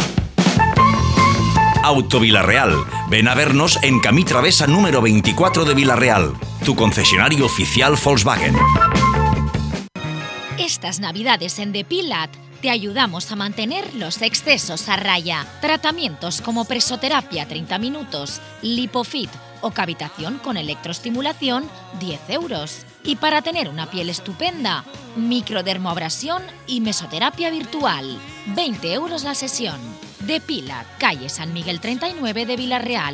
Auto Vila-real, ven a vernos en Camí Travesa número 24 de Vila-real, tu concesionario oficial Volkswagen. Estas Navidades en Depilat te ayudamos a mantener los excesos a raya. Tratamientos como presoterapia 30 minutos, lipofit o cavitación con electroestimulación, 10 euros. Y para tener una piel estupenda, microdermoabrasión y mesoterapia virtual, 20 euros la sesión. Depilat, calle San Miguel 39 de Vila-real.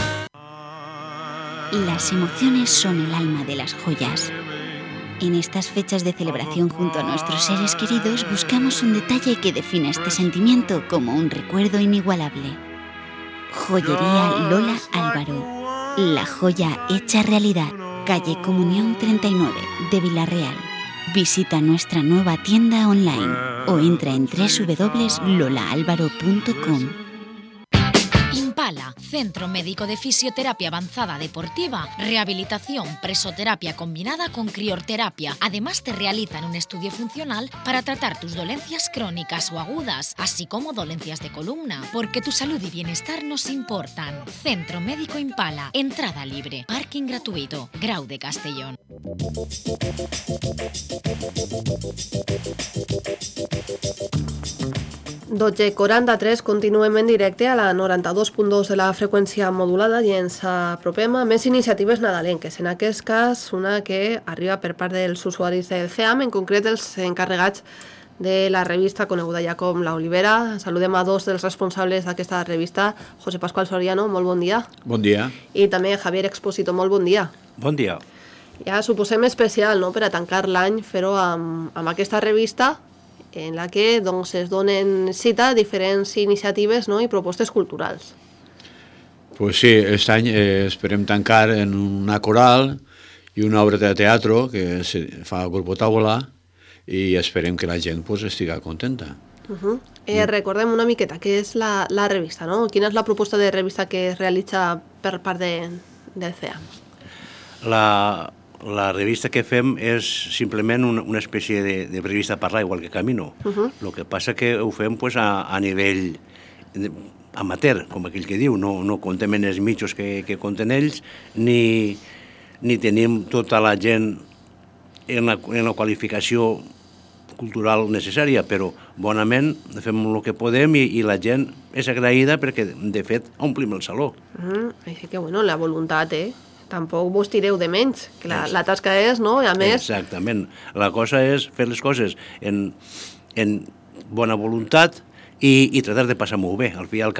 Las emociones son el alma de las joyas. En estas fechas de celebración junto a nuestros seres queridos buscamos un detalle que defina este sentimiento como un recuerdo inigualable. Joyería Lola Álvaro. La joya hecha realidad. Calle Comunión 39 de Vila-real. Visita nuestra nueva tienda online o entra en www.lolaalvaro.com. Impala, Centro Médico de Fisioterapia Avanzada Deportiva, rehabilitación, presoterapia combinada con criorterapia. Además te realizan un estudio funcional para tratar tus dolencias crónicas o agudas, así como dolencias de columna, porque tu salud y bienestar nos importan. Centro Médico Impala, entrada libre, parking gratuito, Grau de Castellón. Dotze 43, continuem en directe a la 92.2 de la freqüència modulada i ens apropem a més iniciatives nadalenques. En aquest cas, una que arriba per part dels usuaris del CEAM, en concret els encarregats de la revista coneguda ja com La Olivera. Saludem a dos dels responsables d'aquesta revista, José Pascual Soriano, molt bon dia. Bon dia. I també Javier Expósito, molt bon dia. Bon dia. Ja suposem especial, no?, per a tancar l'any, fer-ho amb aquesta revista en la que doncs, es donen cita a diferents iniciatives, no?, i propostes culturals. Pues sí, aquest any esperem tancar en una coral i una obra de teatre que fa Grupo Taula i esperem que la gent pues, estigui contenta. Recordem una miqueta què és la revista, no? Quina és la proposta de revista que es realitza per part del CEAM? La revista que fem és simplement una espècie de revista parlar, igual que Camino. El que passa que ho fem pues, a nivell amateur, com aquell que diu. No contem en els mitjos que compten ells, ni tenim tota la gent en la qualificació cultural necessària, però bonament fem el que podem i la gent és agraïda perquè, de fet, omplim el saló. Així que, bueno, la voluntat, tampoc vos tireu de menys, que la tasca és, no? I a més... Exactament. La cosa és fer les coses en bona voluntat i tratar de passar molt bé. Al fi i al cap,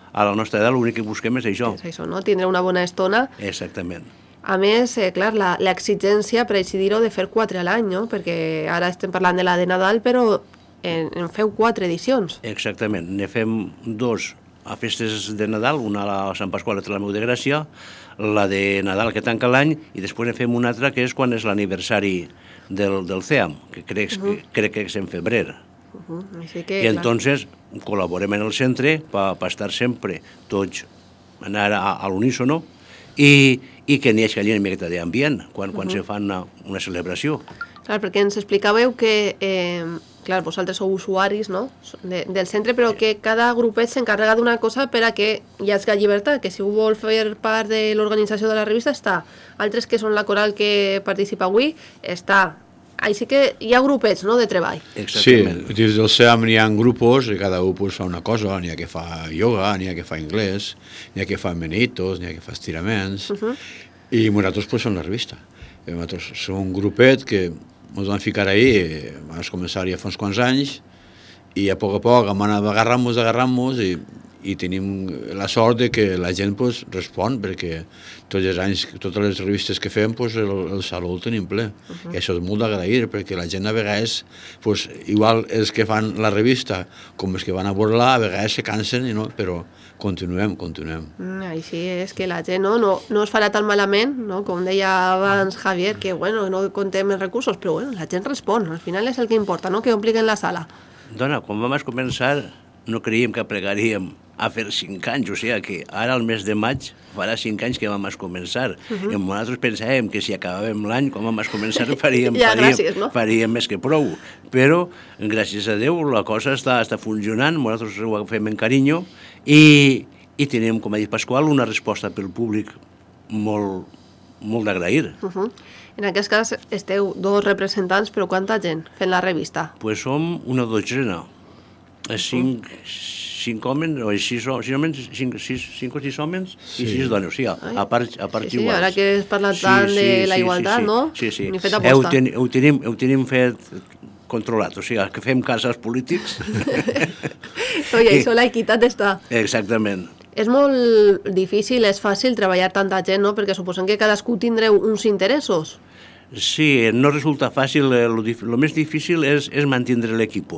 a la nostra edat l'únic que busquem és això. És això, no? Tindre una bona estona. Exactament. A més, clar, l'exigència, per així dir-ho, de fer 4 a l'any, no? Perquè ara estem parlant de la de Nadal, però en feu 4 edicions. Exactament. Ne fem 2 a festes de Nadal, una a la Sant Pasqual, l'altra a la Meu de Gràcia, la de Nadal que tanca l'any, i després ne fem una altra que és quan és l'aniversari del CEAM, que crec que és en febrer. Així que, I entonces col·laborem en el centre per estar sempre tots, anar a l'unísono, i que n'hi hagi una miqueta d'ambient quan se fa una celebració. Clar, perquè ens explicàveu que, clar, vosaltres sou usuaris, no?, del centre, però que cada grupet s'encarrega d'una cosa per a que hi hagi llibertat, que si ho vol fer part de l'organització de la revista està, altres que són la coral que participa avui, està. Així que hi ha grupets, no?, de treball. Sí, dins del SEAM n'hi ha grupos i cada un fa una cosa, n'hi ha que fa yoga, n'hi ha que fa anglès, n'hi ha que fa menitos, n'hi ha que fa estiraments, i nosaltres som la revista. Nosaltres som un grupet que ens vam ficar ahir, vam començar ja fa uns quants anys, i a poc vam anar agarrant-nos i tenim la sort de que la gent respon, perquè tots els anys, totes les revistes que fem, el saló el tenim ple. I això és molt d'agrair, perquè la gent a vegades, igual els que fan la revista com els que van a veure-la, a vegades se cansen, però continuem. Així és que la gent no es farà tan malament, no? Com deia abans Javier, que no contem els recursos, però la gent respon, al final és el que importa, no? Que ompliguin la sala. Dona, quan vam començar no creiem que plegaríem a fer 5 anys, o sigui que ara al mes de maig farà 5 anys que vam començar. I nosaltres pensàvem que si acabàvem l'any, quan vam començar, faríem més que prou. Però, gràcies a Déu, la cosa està funcionant, nosaltres ho fem en carinyo i tenim, com ha dit Pasqual, una resposta pel públic molt d'agrair. En aquest cas esteu 2 representants, però quanta gent fent la revista? Pues som una dotzena. 5 homes, o 6 homes, 5 o 6 homes i 6 dones, o sigui, a part iguals. Sí, ara que has parlat tant de la igualtat, no? Sí. Ni fet aposta. Ho tenim fet controlat, o sigui, que fem cas als polítics. Oye, això l'equitat està. Exactament. És molt difícil, és fàcil treballar tanta gent, no? Perquè suposem que cadascú tindreu uns interessos. Sí, no resulta fàcil, el més difícil és mantenir l'equip.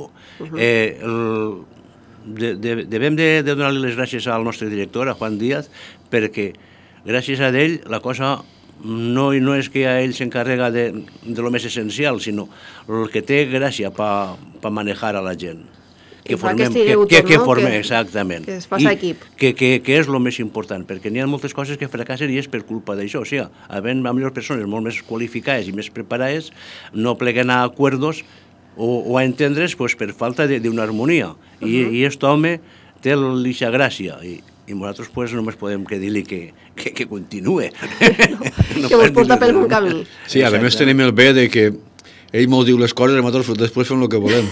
Devem de donar-li les gràcies al nostre director, a Juan Díaz, perquè gràcies a ell la cosa no és que ell s'encarrega de lo més essencial, sinó el que té gràcia per manejar a la gent. Que formem, exactament. Que es faci equip. Que és el més important, perquè n'hi ha moltes coses que fracassen i és per culpa d'això. O sigui, havent millors persones molt més qualificades i més preparades, no pleguen a acuerdos o a entendre's per falta d'una harmonia. I aquest home té l'eixa gràcia i nosaltres només podem dir-li que continue. Que vos porta pel bon camí. Sí, a més tenim el bé de que ell mos diu les coses i nosaltres després fem el que volem.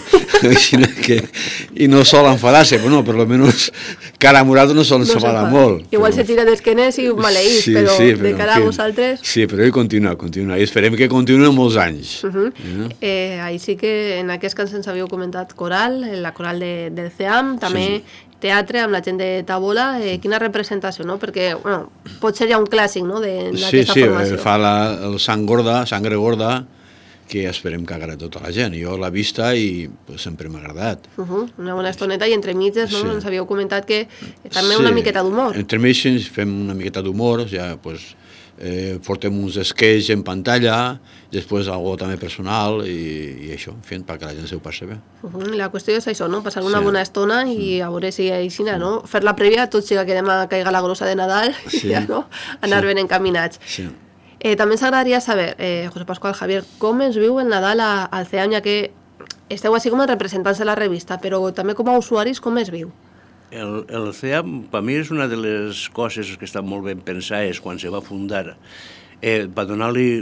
I no sol enfadar-se, però per almenys cara a nosaltres no sol enfadar molt. Igual se tira d'esquenes i maleïs, però de cara a vosaltres... Sí, però ell continua, i esperem que continuï molts anys. Així que en aquest cas ens havíeu comentat coral, la coral del CEAM, també teatre amb la gent de Tabola. Quina representació, no? Perquè pot ser ja un clàssic, no?, d'aquesta formació. Sí, fa el Sangre Gorda, que esperem que agrada tota la gent. Jo l'he vista i sempre m'ha agradat. Una bona estoneta i entre mitges, no? Ens havíeu comentat que també una miqueta d'humor. Entre mitges fem una miqueta d'humor, portem uns sketches en pantalla, després algo també personal i això, perquè la gent s'ho passi bé. La qüestió és això, no? Passar una bona estona i a veure si aixina, no? Fer la prèvia, tot siga que demà caiga la grossa de Nadal i ja, no? Anar ben encaminats. També ens agradaria saber, José Pascual, Javier, com es viu el Nadal al CEAM, ja que esteu així com a representants de la revista, però també com a usuaris, com es viu? El CEAM, per mi, és una de les coses que estan molt ben pensades quan se va fundar, per donar-li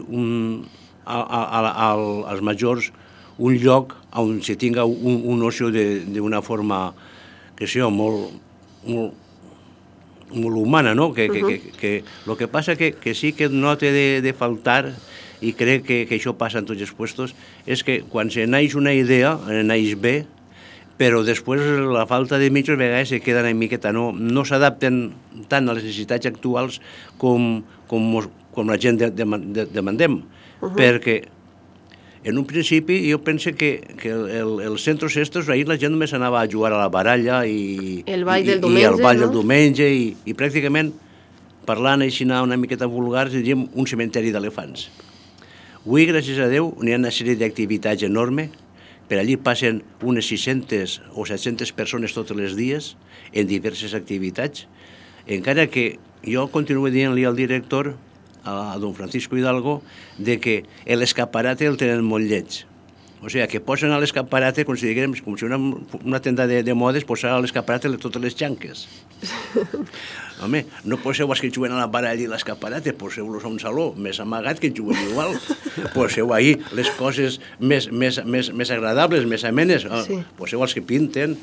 als majors un lloc on se tinga un ocio d'una forma, que sigui, molt humana, no? Lo que passa que sí que no té de faltar, i crec que això passa en tots els puestos, és que quan se naix una idea, naix bé, però després la falta de mitjos a vegades se queden una miqueta, no s'adapten tant a les necessitats actuals com la gent demandem, perquè en un principi jo penso que els centres estos, ahir la gent només anava a jugar a la baralla i el ball del diumenge i pràcticament parlant així una miqueta vulgar diríem un cementeri d'elefants. Avui, gràcies a Déu, n'hi ha una sèrie d'activitats enorme. Per allí passen unes 600 o 700 persones tots els dies en diverses activitats, encara que jo continuo dient-li al director, a don Francisco Hidalgo, de que l'escaparate el tenen molt lleig. O sigui, que posen a l'escaparate, com si una tenda de modes, posar a l'escaparate totes les xanques. Home, no poseu els que juguen a la baralla i l'escaparate, poseu-los a un saló més amagat que juguen igual. Poseu ahir les coses més agradables, més amenes. Sí. Poseu els que pinten,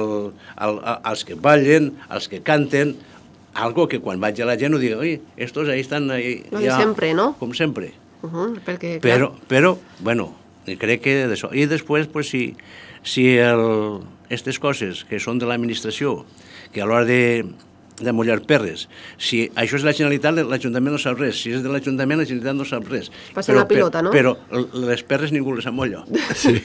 els que ballen, els que canten, algo que quan vaig a la gent ho digui, oi, estos ahí estan... Lo de sempre, no? Com sempre. Perquè, però, bueno, crec que d'això. I després, pues, si aquestes coses que són de l'administració, que a l'hora de mullar perres, si això és la Generalitat, l'Ajuntament no sap res. Si és de l'Ajuntament, la Generalitat no sap res. Passa la pilota, no? Però les perres ningú les amolla. Sí.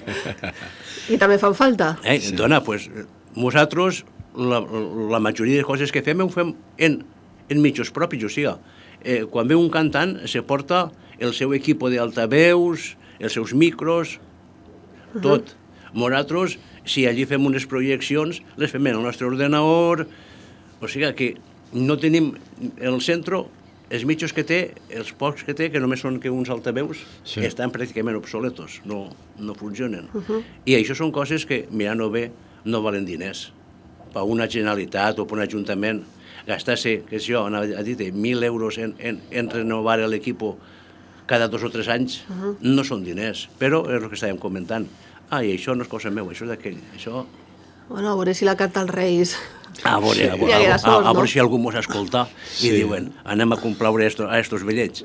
I també fan falta. Dona, pues, nosaltres, la majoria de coses que fem ho fem en mitjos propis, o sigui, quan ve un cantant se porta el seu equip d'altaveus, els seus micros, tot. Nosaltres, si allí fem unes projeccions, les fem en el nostre ordenador, o sigui que no tenim el centre, els mitjos que té, els pocs que té, que només són que uns altaveus, estan pràcticament obsoletos, no funcionen. I això són coses que, mirant-ho bé, no valen diners. Per una Generalitat o per un Ajuntament, gastar-se, que jo anava a dir, 1.000 euros en renovar l'equip cada 2 o 3 anys, no són diners, però és el que estàvem comentant. I això no és cosa meva, això és d'aquell, això... Bueno, a veure si la carta als Reis... A veure si algú mos escolta i diuen, anem a complaure a estos vellets.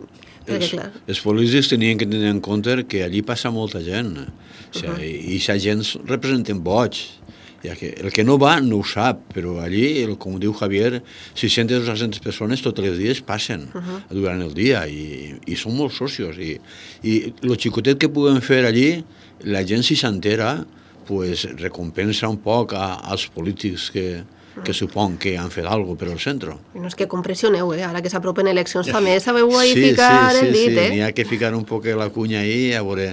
Els polítics tenien que tenir en compte que allí passa molta gent, i aquesta gent representen boig. El que no va no ho sap, però allí, com diu Javier, 600 o 700 persones tots els dies passen durant el dia i són molt socios. I el xicotet que puguem fer allí, la gent si s'entera, pues recompensa un poc als polítics que supon que han fet alguna cosa per al centre. No és que compressioneu, ara que s'apropen eleccions també sabeu ahí ficar el dit, n'hi ha que ficar un poc la cunya ahí, a veure...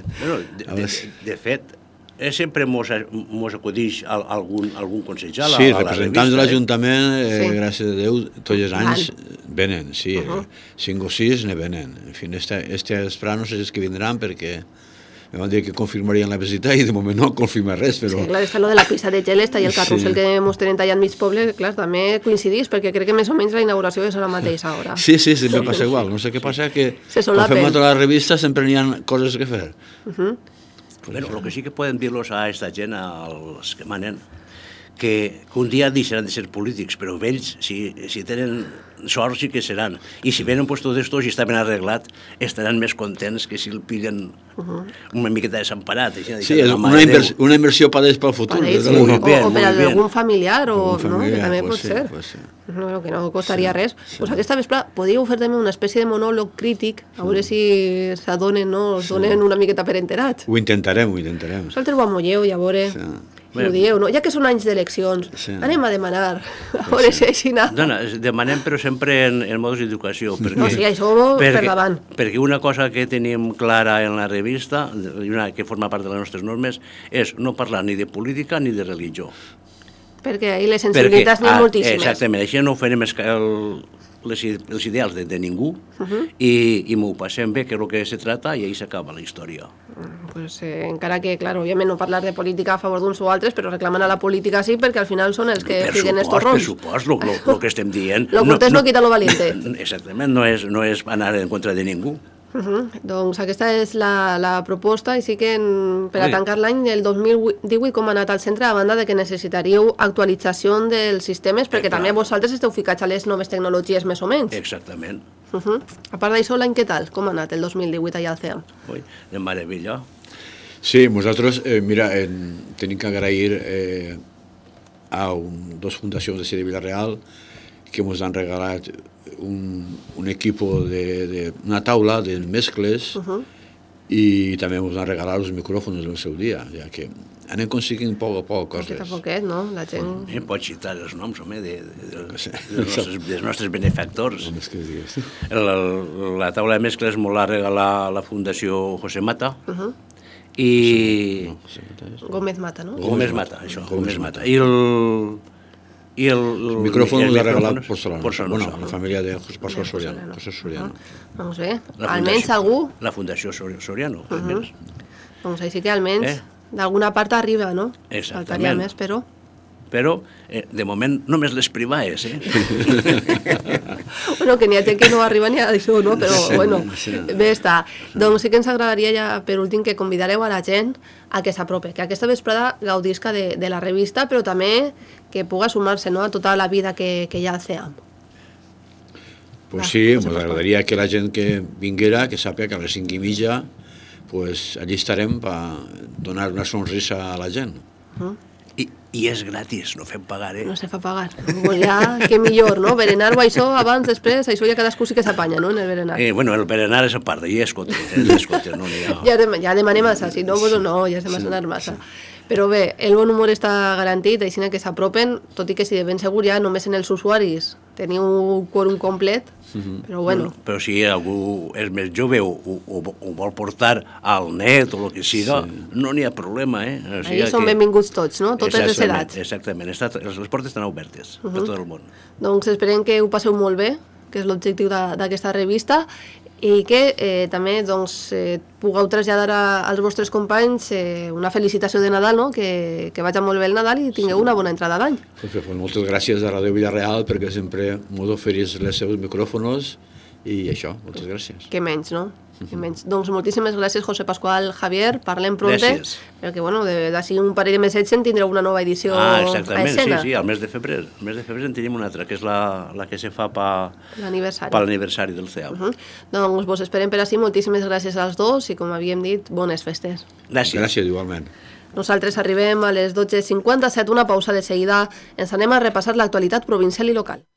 De fet, sempre mos acudix algun consellal a la revista. Sí, representants de l'Ajuntament, gràcies a Déu, tots els anys venen, sí, 5 o 6 ne venen. En fi, este esperar no sé si és que vindran perquè me van dir que confirmarien la visita i de moment no confirma res, però... Sí, clar, està lo de la pista de gel esta i el carrusel que mos tenen tallat mig poble, clar, també coincidís, perquè crec que més o menys la inauguració és a la mateixa hora. Sí, me passa igual, no sé què passa, que quan fem tota la revista sempre n'hi ha coses que fer. Bueno, el que sí que podem dir-los a aquesta gent, als que manen, que un dia deixaran de ser polítics, però ells, si tenen sort, sí que seran. I si venen tot esto i està ben arreglat, estaran més contents que si el pillen una miqueta desemparat. Sí, és una inversió per al futur. O per a algun familiar, que també pot ser. Que no costaria res. Doncs aquesta vespre podíeu fer també una espècie de monòleg crític, a veure si s'adonen, us donen una miqueta per enterats. Ho intentarem. Vosaltres ho amolleu i a veure... Ho dieu, no? Ja que són anys d'eleccions, anem a demanar, a veure si així anar. Dona, demanem però sempre en modos d'educació. No, sí, això per davant. Perquè una cosa que tenim clara en la revista, i una que forma part de les nostres normes, és no parlar ni de política ni de religió. Perquè ahir les sensibilitats n'hi ha moltíssimes. Exactament, així no oferim els ideals de ningú i m'ho passem bé, que és el que se trata, i ahí s'acaba la història. Pues, encara que, clar, òbviament no parlar de política a favor d'uns o altres, però reclamen a la política sí, perquè al final són els que fiquen estos rols. Per supost, el que estem dient. Lo cortés no quita lo valiente. Exactament, no és anar en contra de ningú. Doncs aquesta és la proposta i sí que per a tancar l'any del 2018 com ha anat al centre, a banda de que necessitaríeu actualització dels sistemes perquè també vosaltres esteu ficats a les noves tecnologies més o menys. Exactament. A part d'això, l'any què tal? Com ha anat el 2018 allà al CEAM? De meravella. Sí, nosaltres, mira, tenim que agrair a dos fundacions de Vilareal que ens han regalat un equipo una taula de mescles i també ens han regalat els micròfons en el seu dia, ja que anem aconseguint poc a poc coses. Poquet a poquet, no? La gent... Pots citar els noms, home, dels nostres benefactors. La taula de mescles m'ho l'ha regalat la Fundació José Mata i... Gómez Mata, no? Gómez Mata, això, Gómez Mata. I el micròfon l'ha regalat Porcelano, la família de Pascual Soriano. Doncs bé, almenys algú... La Fundació Soriano. Doncs així que almenys d'alguna part arriba, no? Exactament. Faltaria més, però... Però, de moment, només les privades, Bueno, que n'hi ha gent que no arriba ni a això, no? Però, bueno, bé està. Doncs sí que ens agradaria ja, per últim, que convidareu a la gent a que s'apropi, que aquesta vesprada gaudisca de la revista, però també que puga sumar-se, no?, a tota la vida que hi ha al CEAM. Pues sí, m'agradaria que la gent que vinguera, que sàpiga que a les 5:30 pues allí estarem per donar una sonrisa a la gent. I és gratis, no fem pagar, No se fa pagar. Pues ja, que millor, no? Berenar o això, abans, després, això ja cadascú sí que s'apanya, no?, en el berenar. Bueno, el berenar és a part, i escolta, no n'hi ha... Ja demanem massa, si no, pues no, ja se m'ha sonat massa. Però bé, el bon humor està garantit, així que s'apropen, tot i que si de ben segur ja només en els usuaris teniu un quòrum complet, però bueno. Però si algú és més jove o vol portar al net o el que siga, no n'hi ha problema, Allí són benvinguts tots, no? Totes les edats. Exactament, les portes estan obertes per tot el món. Doncs esperem que ho passeu molt bé, que és l'objectiu d'aquesta revista, i que també pugueu traslladar als vostres companys una felicitació de Nadal, no? Que vagi molt bé el Nadal i tingueu una bona entrada d'any. Moltes gràcies a Ràdio Vilareal perquè sempre m'ho oferís els seus micròfons i això, moltes gràcies. Que menys, no? Doncs moltíssimes gràcies, José Pascual, Javier, parlem pronte, perquè bueno, d'ací un parell de mesets en tindreu una nova edició a escena. Exactament, sí, al mes de febrer. Al mes de febrer en tenim una altra, que és la que se fa per l'aniversari del CEAM. Doncs vos esperem per ací, moltíssimes gràcies als dos i, com havíem dit, bones festes. Gràcies, igualment. Nosaltres arribem a les 12:57, una pausa de seguida, ens anem a repassar l'actualitat provincial i local.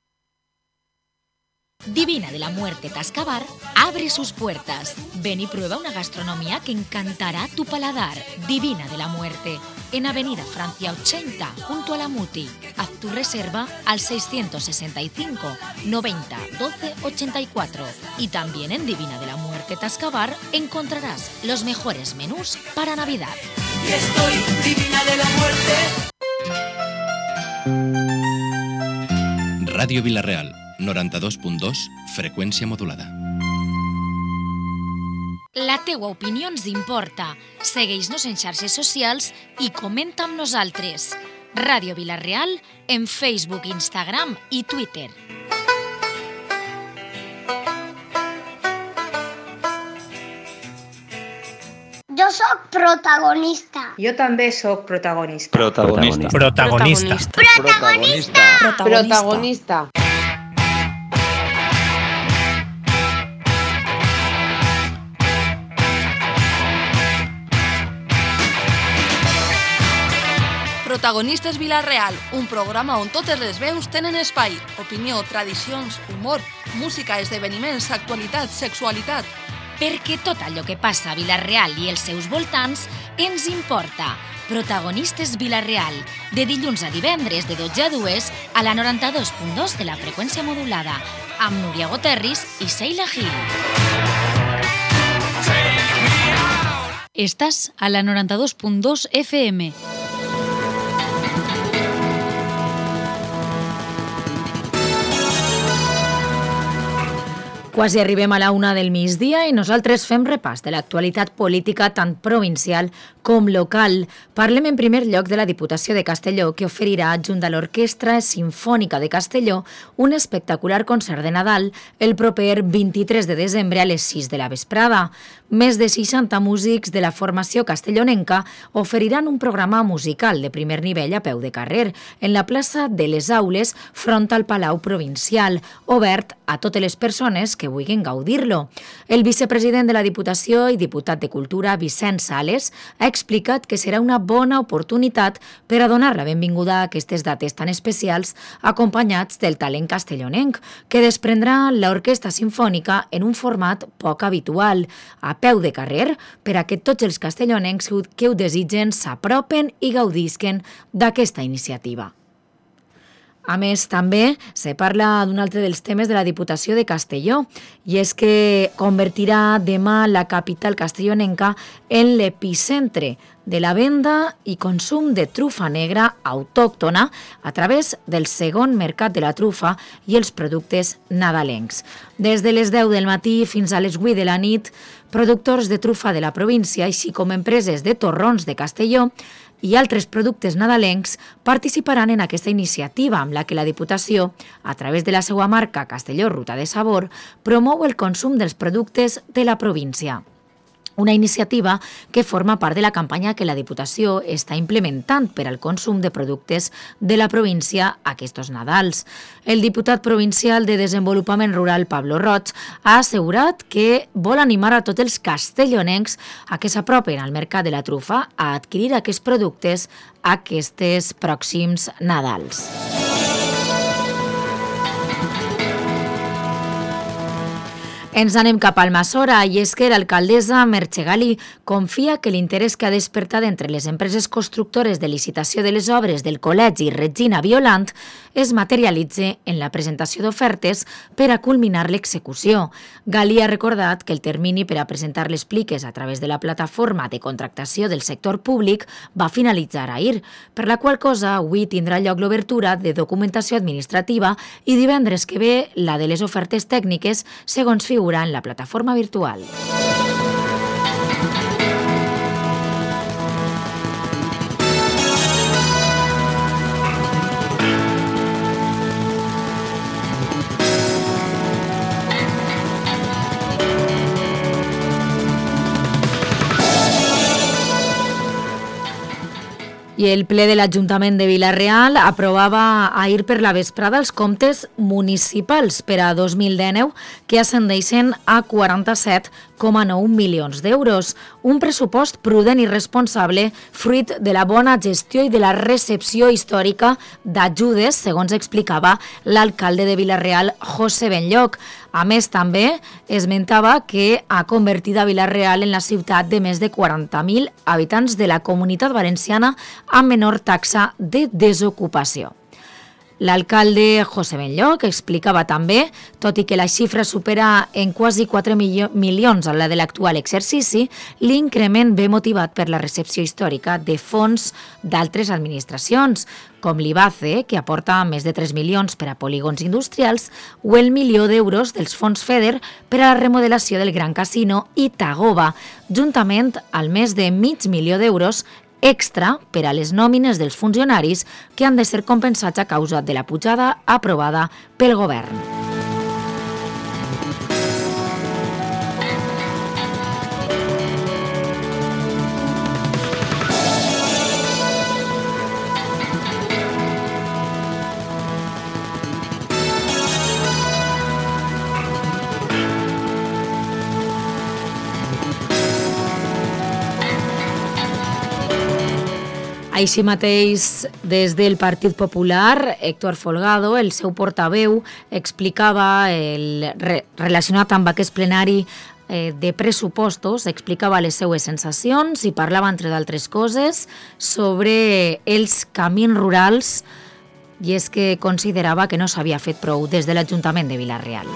Divina de la Muerte Tascabar abre sus puertas. Ven y prueba una gastronomía que encantará tu paladar. Divina de la Muerte, en Avenida Francia 80, junto a la Muti. Haz tu reserva al 665 90 12 84. Y también en Divina de la Muerte Tascabar encontrarás los mejores menús para Navidad. Y estoy divina de la muerte. Radio Vilareal. 92.2, freqüència modulada. La teua opinió ens importa. Segueix-nos en xarxes socials i comenta amb nosaltres. Ràdio Vilareal en Facebook, Instagram i Twitter. Jo sóc protagonista. Jo també sóc protagonista. Protagonista. Protagonista. Protagonistes Vilareal, un programa on totes les veus tenen espai. Opinió, tradicions, humor, música, esdeveniments, actualitat, sexualitat. Perquè tot allò que passa a Vilareal i els seus voltants ens importa. Protagonistes Vilareal, de dilluns a divendres de 12 a 2 a la 92.2 de la freqüència modulada, amb Núria Goterris i Sheila Gil. Estàs a la 92.2 FM. Quasi arribem a la 1 del migdia i nosaltres fem repàs de l'actualitat política tant provincial com local. Parlem en primer lloc de la Diputació de Castelló, que oferirà, junt a l'Orquestra Simfònica de Castelló, un espectacular concert de Nadal el proper 23 de desembre a les 6 de la vesprada. Més de 60 músics de la formació castellonenca oferiran un programa musical de primer nivell a peu de carrer en la plaça de les Aules front al Palau Provincial, obert a totes les persones que que vulguin gaudir-lo. El vicepresident de la Diputació i diputat de Cultura, Vicent Sales, ha explicat que serà una bona oportunitat per a donar la benvinguda a aquestes dates tan especials acompanyats del talent castellonenc, que desprendrà l'Orquestra Simfònica en un format poc habitual, a peu de carrer, per a que tots els castellonencs que ho desitgen s'apropen i gaudisquen d'aquesta iniciativa. A més, també se parla d'un altre dels temes de la Diputació de Castelló, i és que convertirà demà la capital castellonenca en l'epicentre de la venda i consum de trufa negra autòctona a través del segon mercat de la trufa i els productes nadalencs. Des de les 10 del matí fins a les 8 de la nit, productors de trufa de la província, així com empreses de torrons de Castelló, i altres productes nadalencs participaran en aquesta iniciativa amb la que la Diputació, a través de la seva marca Castelló Ruta de Sabor, promou el consum dels productes de la província. Una iniciativa que forma part de la campanya que la Diputació està implementant per al consum de productes de la província aquests Nadals. El diputat provincial de Desenvolupament Rural, Pablo Roig, ha assegurat que vol animar a tots els castellonencs a que s'apropen al mercat de la trufa a adquirir aquests productes aquests pròxims Nadals. Ens anem cap al Almassora, i és que l'alcaldessa Merche Galí confia que l'interès que ha despertat entre les empreses constructores de licitació de les obres del Col·legi Regina Violant es materialitze en la presentació d'ofertes per a culminar l'execució. Galí ha recordat que el termini per a presentar les pliques a través de la plataforma de contractació del sector públic va finalitzar ahir, per la qual cosa avui tindrà lloc l'obertura de documentació administrativa i divendres que ve la de les ofertes tècniques segons figura en la plataforma virtual. I el ple de l'Ajuntament de Vila-real aprovava ahir per la vesprada els comptes municipals per a 2019 que ascendeixen a 47,9 milions d'euros. Un pressupost prudent i responsable fruit de la bona gestió i de la recepció històrica d'ajudes, segons explicava l'alcalde de Vila-real, José Benlloc. A més, també esmentava que ha convertit a Vila-real en la ciutat de més de 40.000 habitants de la Comunitat Valenciana amb menor taxa de desocupació. L'alcalde José Benlloc explicava també, tot i que la xifra supera en quasi 4 milions a la de l'actual exercici, l'increment ve motivat per la recepció històrica de fons d'altres administracions, com l'IBACE, que aporta més de 3 milions per a polígons industrials, o el milió d'euros dels fons FEDER per a la remodelació del Gran Casino i Tagoba, juntament al més de $500,000 d'euros extra per a les nòmines dels funcionaris que han de ser compensats a causa de la pujada aprovada pel govern. Així mateix, des del Partit Popular, Héctor Folgado, el seu portaveu, explicava, relacionat amb aquest plenari de pressupostos, explicava les seues sensacions i parlava, entre d'altres coses, sobre els camins rurals, i és que considerava que no s'havia fet prou des de l'Ajuntament de Vila-real.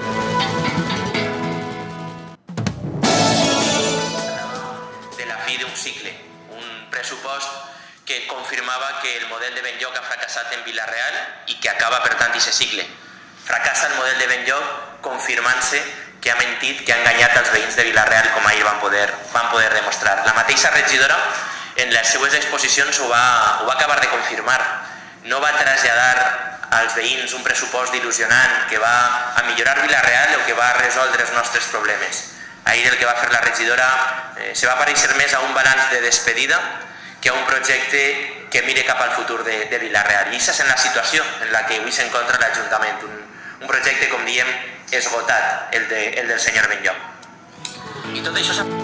De la fi d'un cicle, un pressupost que confirmava que el model de Benlloc ha fracassat en Vila-real i que acaba, per tant, aquest cicle. Fracassa el model de Benlloc confirmant-se que ha mentit, que ha enganyat els veïns de Vila-real, com ahir van poder demostrar. La mateixa regidora, en les seues exposicions, ho va acabar de confirmar. No va traslladar als veïns un pressupost il·lusionant que va a millorar Vila-real o que va a resoldre els nostres problemes. Ahir el que va fer la regidora se va parecer més a un balanç de despedida que a un projecte que mire cap al futur de Vila-real. I aquesta és la situació en la que avui s'encontra l'Ajuntament. Un projecte, com diem, esgotat el del senyor Benlloc. I tot això s'ha...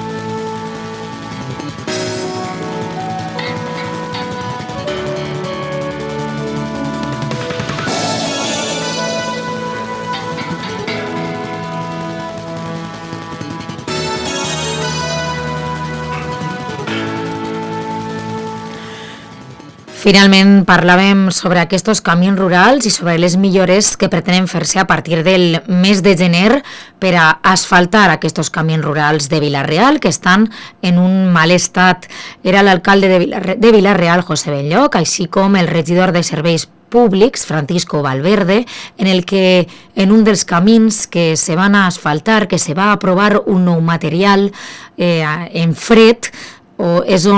Finalment parlàvem sobre aquests camins rurals i sobre les millores que pretenen fer-se a partir del mes de gener per a asfaltar aquests camins rurals de Vila-real que estan en un mal estat. Era l'alcalde de Vila-real, José Benlloc, així com el regidor de Serveis Públics, Francisco Valverde, en el que en un dels camins que se van a asfaltar, que se va a aprovar un nou material en fred, és on